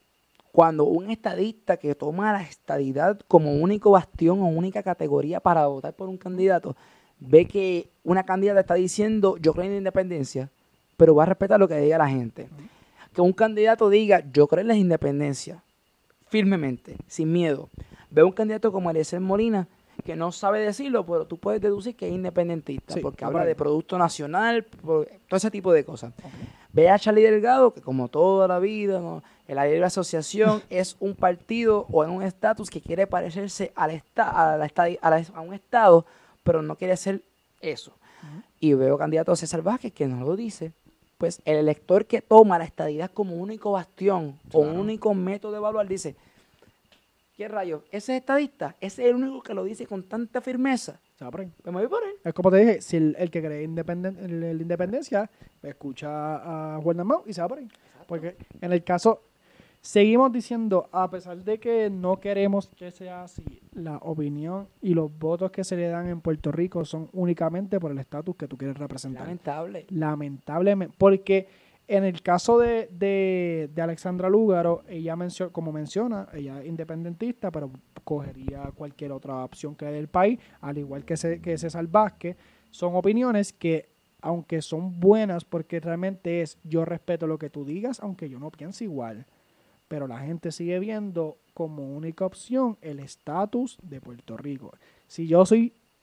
cuando un estadista que toma la estadidad como único bastión o única categoría para votar por un candidato, ve que una candidata está diciendo yo creo en la independencia, pero va a respetar lo que diga la gente. Uh-huh. Que un candidato diga, yo creo en la independencia, firmemente, sin miedo. Ve un candidato como Eliezer Molina, que no sabe decirlo, pero tú puedes deducir que es independentista, sí, porque habla de producto nacional, por, todo ese tipo de cosas. Okay. Ve a Charlie Delgado, que como toda la vida, ¿no? La libre asociación es un partido o en un estatus que quiere parecerse al esta, a, la esta, a, la, a un estado, pero no quiere ser eso. Uh-huh. Y veo candidato a César Vázquez que no lo dice. Pues el elector que toma la estadidad como único bastión claro. o un único método de evaluar dice, ¿qué rayos? ¿Ese es estadista? ¿Ese es el único que lo dice con tanta firmeza? Se va por ahí. Pues me voy por él. Es como te dije, si el, el que cree independen, el, el independencia escucha a Juan Dalmau y se va por ahí. Exacto. Porque en el caso, seguimos diciendo, a pesar de que no queremos que sea así, la opinión y los votos que se le dan en Puerto Rico son únicamente por el estatus que tú quieres representar. Lamentable. Lamentablemente. Porque en el caso de, de, de Alexandra Lúgaro, ella menciona, como menciona, ella es independentista, pero cogería cualquier otra opción que haya del país, al igual que, se, que César Vázquez. Son opiniones que, aunque son buenas, porque realmente es, yo respeto lo que tú digas, aunque yo no piense igual. Pero la gente sigue viendo como única opción el estatus de Puerto Rico. Si yo soy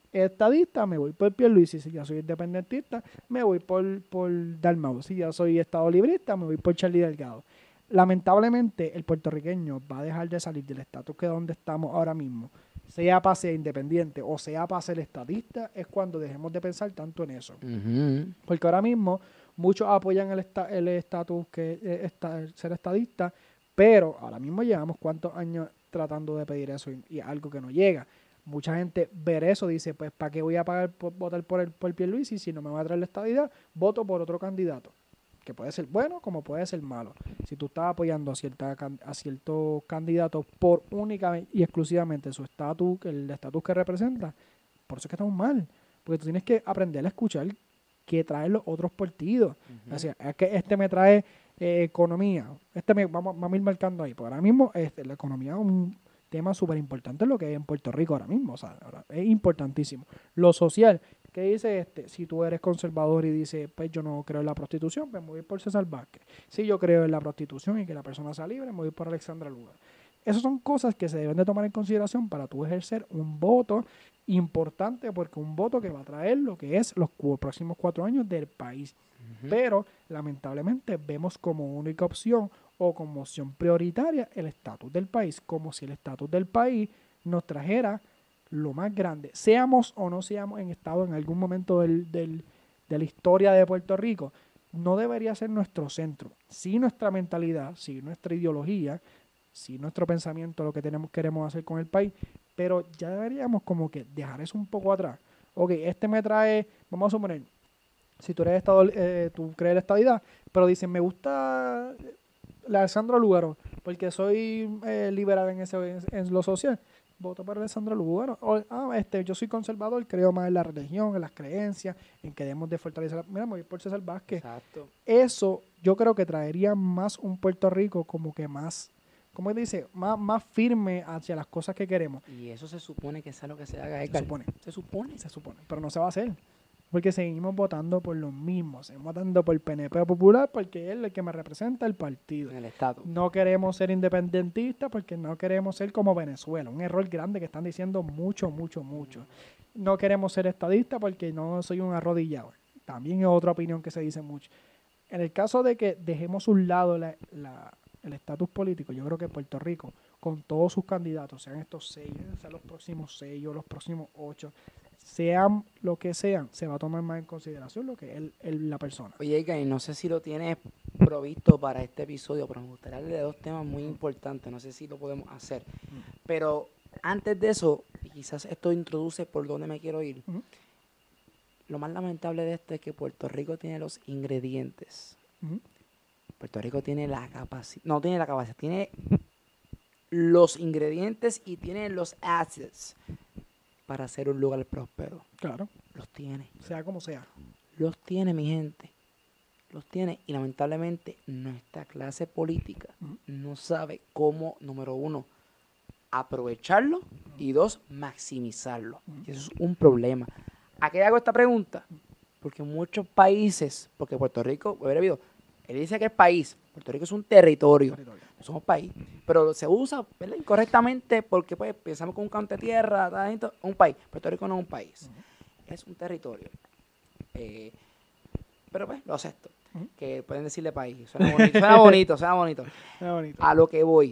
estadista, me voy por Pierluisi. Si ya soy independentista, me voy por, por Dalmau. Si ya soy estado librista, me voy por Charlie Delgado. Lamentablemente, el puertorriqueño va a dejar de salir del estatus que es donde estamos ahora mismo, sea para ser independiente o sea para ser estadista, es cuando dejemos de pensar tanto en eso. Uh-huh. Porque ahora mismo muchos apoyan el esta- el estatus que eh, está, ser estadista, pero ahora mismo llevamos cuántos años tratando de pedir eso y, y algo que no llega. Mucha gente ver eso dice, pues ¿para qué voy a pagar por, votar por el por Pierluisi si no me va a traer la estadidad? Voto por otro candidato, que puede ser bueno como puede ser malo. Si tú estás apoyando a, cierta, a ciertos candidatos por única y exclusivamente su estatus, el estatus que representa, por eso es que estamos mal. Porque tú tienes que aprender a escuchar qué traen los otros partidos. Uh-huh. O sea, es que este me trae eh, economía. Este me vamos, vamos a ir marcando ahí. Porque ahora mismo este, la economía es un tema súper importante en lo que hay en Puerto Rico ahora mismo. O sea, ahora, es importantísimo. Lo social. ¿Qué dice este? Si tú eres conservador y dices, pues yo no creo en la prostitución, pues me voy por César Vázquez. Si yo creo en la prostitución y que la persona sea libre, me voy por Alexandra Lúgaro. Esas son cosas que se deben de tomar en consideración para tú ejercer un voto importante, porque un voto que va a traer lo que es los cu- próximos cuatro años del país. Uh-huh. Pero, lamentablemente, vemos como única opción o como opción prioritaria el estatus del país, como si el estatus del país nos trajera lo más grande, seamos o no seamos en estado en algún momento del, del, de la historia de Puerto Rico, no debería ser nuestro centro. Sí nuestra mentalidad, sí nuestra ideología, sí nuestro pensamiento, lo que tenemos queremos hacer con el país, pero ya deberíamos como que dejar eso un poco atrás. Ok, este me trae, vamos a suponer, si tú eres estado, eh, tú crees la estadidad, pero dicen, me gusta la Alexandra Lúgaro, porque soy eh, liberal en, ese, en, en lo social. Voto por Alexandra Lúgaro. O, ah, este, yo soy conservador, creo más en la religión, en las creencias, en que debemos de fortalecer. Mira, me voy por César Vázquez. Exacto. Eso yo creo que traería más un Puerto Rico como que más, ¿cómo dice? Más, más firme hacia las cosas que queremos. Y eso se supone que es lo que se haga, Edgar. Se supone. Se supone. Se supone. Pero no se va a hacer. Porque seguimos votando por los mismos. Seguimos votando por el P N P Popular porque es el que me representa el partido. En el estatus. No queremos ser independentistas porque no queremos ser como Venezuela. Un error grande que están diciendo mucho, mucho, mucho. No queremos ser estadistas porque no soy un arrodillado. También es otra opinión que se dice mucho. En el caso de que dejemos a un lado la, la, el estatus político, yo creo que Puerto Rico, con todos sus candidatos, sean estos seis, sean los próximos seis o los próximos ocho, sean lo que sean, se va a tomar más en consideración lo que es el, el, la persona. Oye, Edgar, no sé si lo tienes provisto para este episodio, pero me gustaría hablar de dos temas muy importantes. No sé si lo podemos hacer. Uh-huh. Pero antes de eso, y quizás esto introduce por dónde me quiero ir, uh-huh. Lo más lamentable de esto es que Puerto Rico tiene los ingredientes. Uh-huh. Puerto Rico tiene la capacidad, no tiene la capacidad, tiene los ingredientes y tiene los assets para ser un lugar próspero. Claro. Los tiene. Sea como sea. Los tiene, mi gente. Los tiene. Y lamentablemente nuestra clase política uh-huh. no sabe cómo, número uno, aprovecharlo uh-huh. y dos, maximizarlo. Uh-huh. Y eso es un problema. ¿A qué hago esta pregunta? Porque muchos países, porque Puerto Rico, él dice que es país, Puerto Rico es un territorio, territorio. No somos país, pero se usa, ¿verdad?, incorrectamente porque pues pensamos que un canto de tierra, un país. Puerto Rico no es un país, uh-huh. es un territorio. Eh, pero pues lo acepto, uh-huh. que pueden decirle país, suena bonito, suena bonito, suena bonito. Suena bonito. A lo que voy,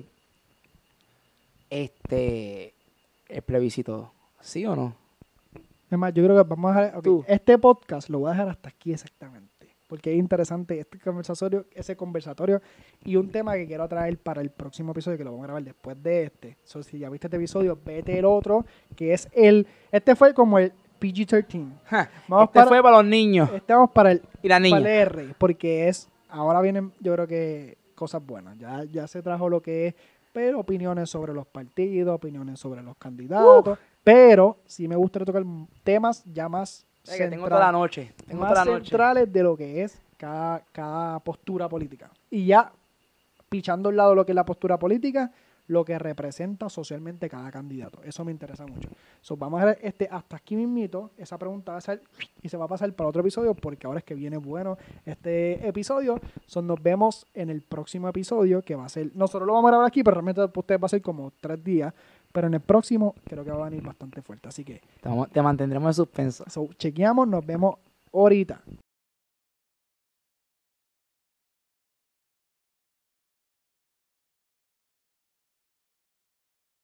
este, el plebiscito, ¿sí o no? Es más, yo creo que vamos a dejar, okay, este podcast lo voy a dejar hasta aquí exactamente, porque es interesante este conversatorio, ese conversatorio y un tema que quiero traer para el próximo episodio que lo vamos a grabar después de este. So, si ya viste este episodio, vete el otro, que es el, este fue como el P G trece. Vamos este para, fue para los niños. Este vamos para el, y la niña. Para el R, porque es, ahora vienen yo creo que cosas buenas, ya, ya se trajo lo que es, pero opiniones sobre los partidos, opiniones sobre los candidatos. Uh. Pero sí me gustaría tocar temas ya más, es que tengo toda la noche. Tengo más toda la noche. centrales de lo que es cada, cada postura política. Y ya pichando al lado lo que es la postura política, lo que representa socialmente cada candidato. Eso me interesa mucho. So, vamos a ver este, hasta aquí mismito. Esa pregunta va a ser y se va a pasar para otro episodio porque ahora es que viene bueno este episodio. So, nos vemos en el próximo episodio que va a ser, nosotros lo vamos a grabar aquí, pero realmente ustedes va a ser como tres días. pero en el próximo creo que va a venir bastante fuerte. Así que Te, vamos- te mantendremos en suspenso. so, chequeamos, nos vemos ahorita.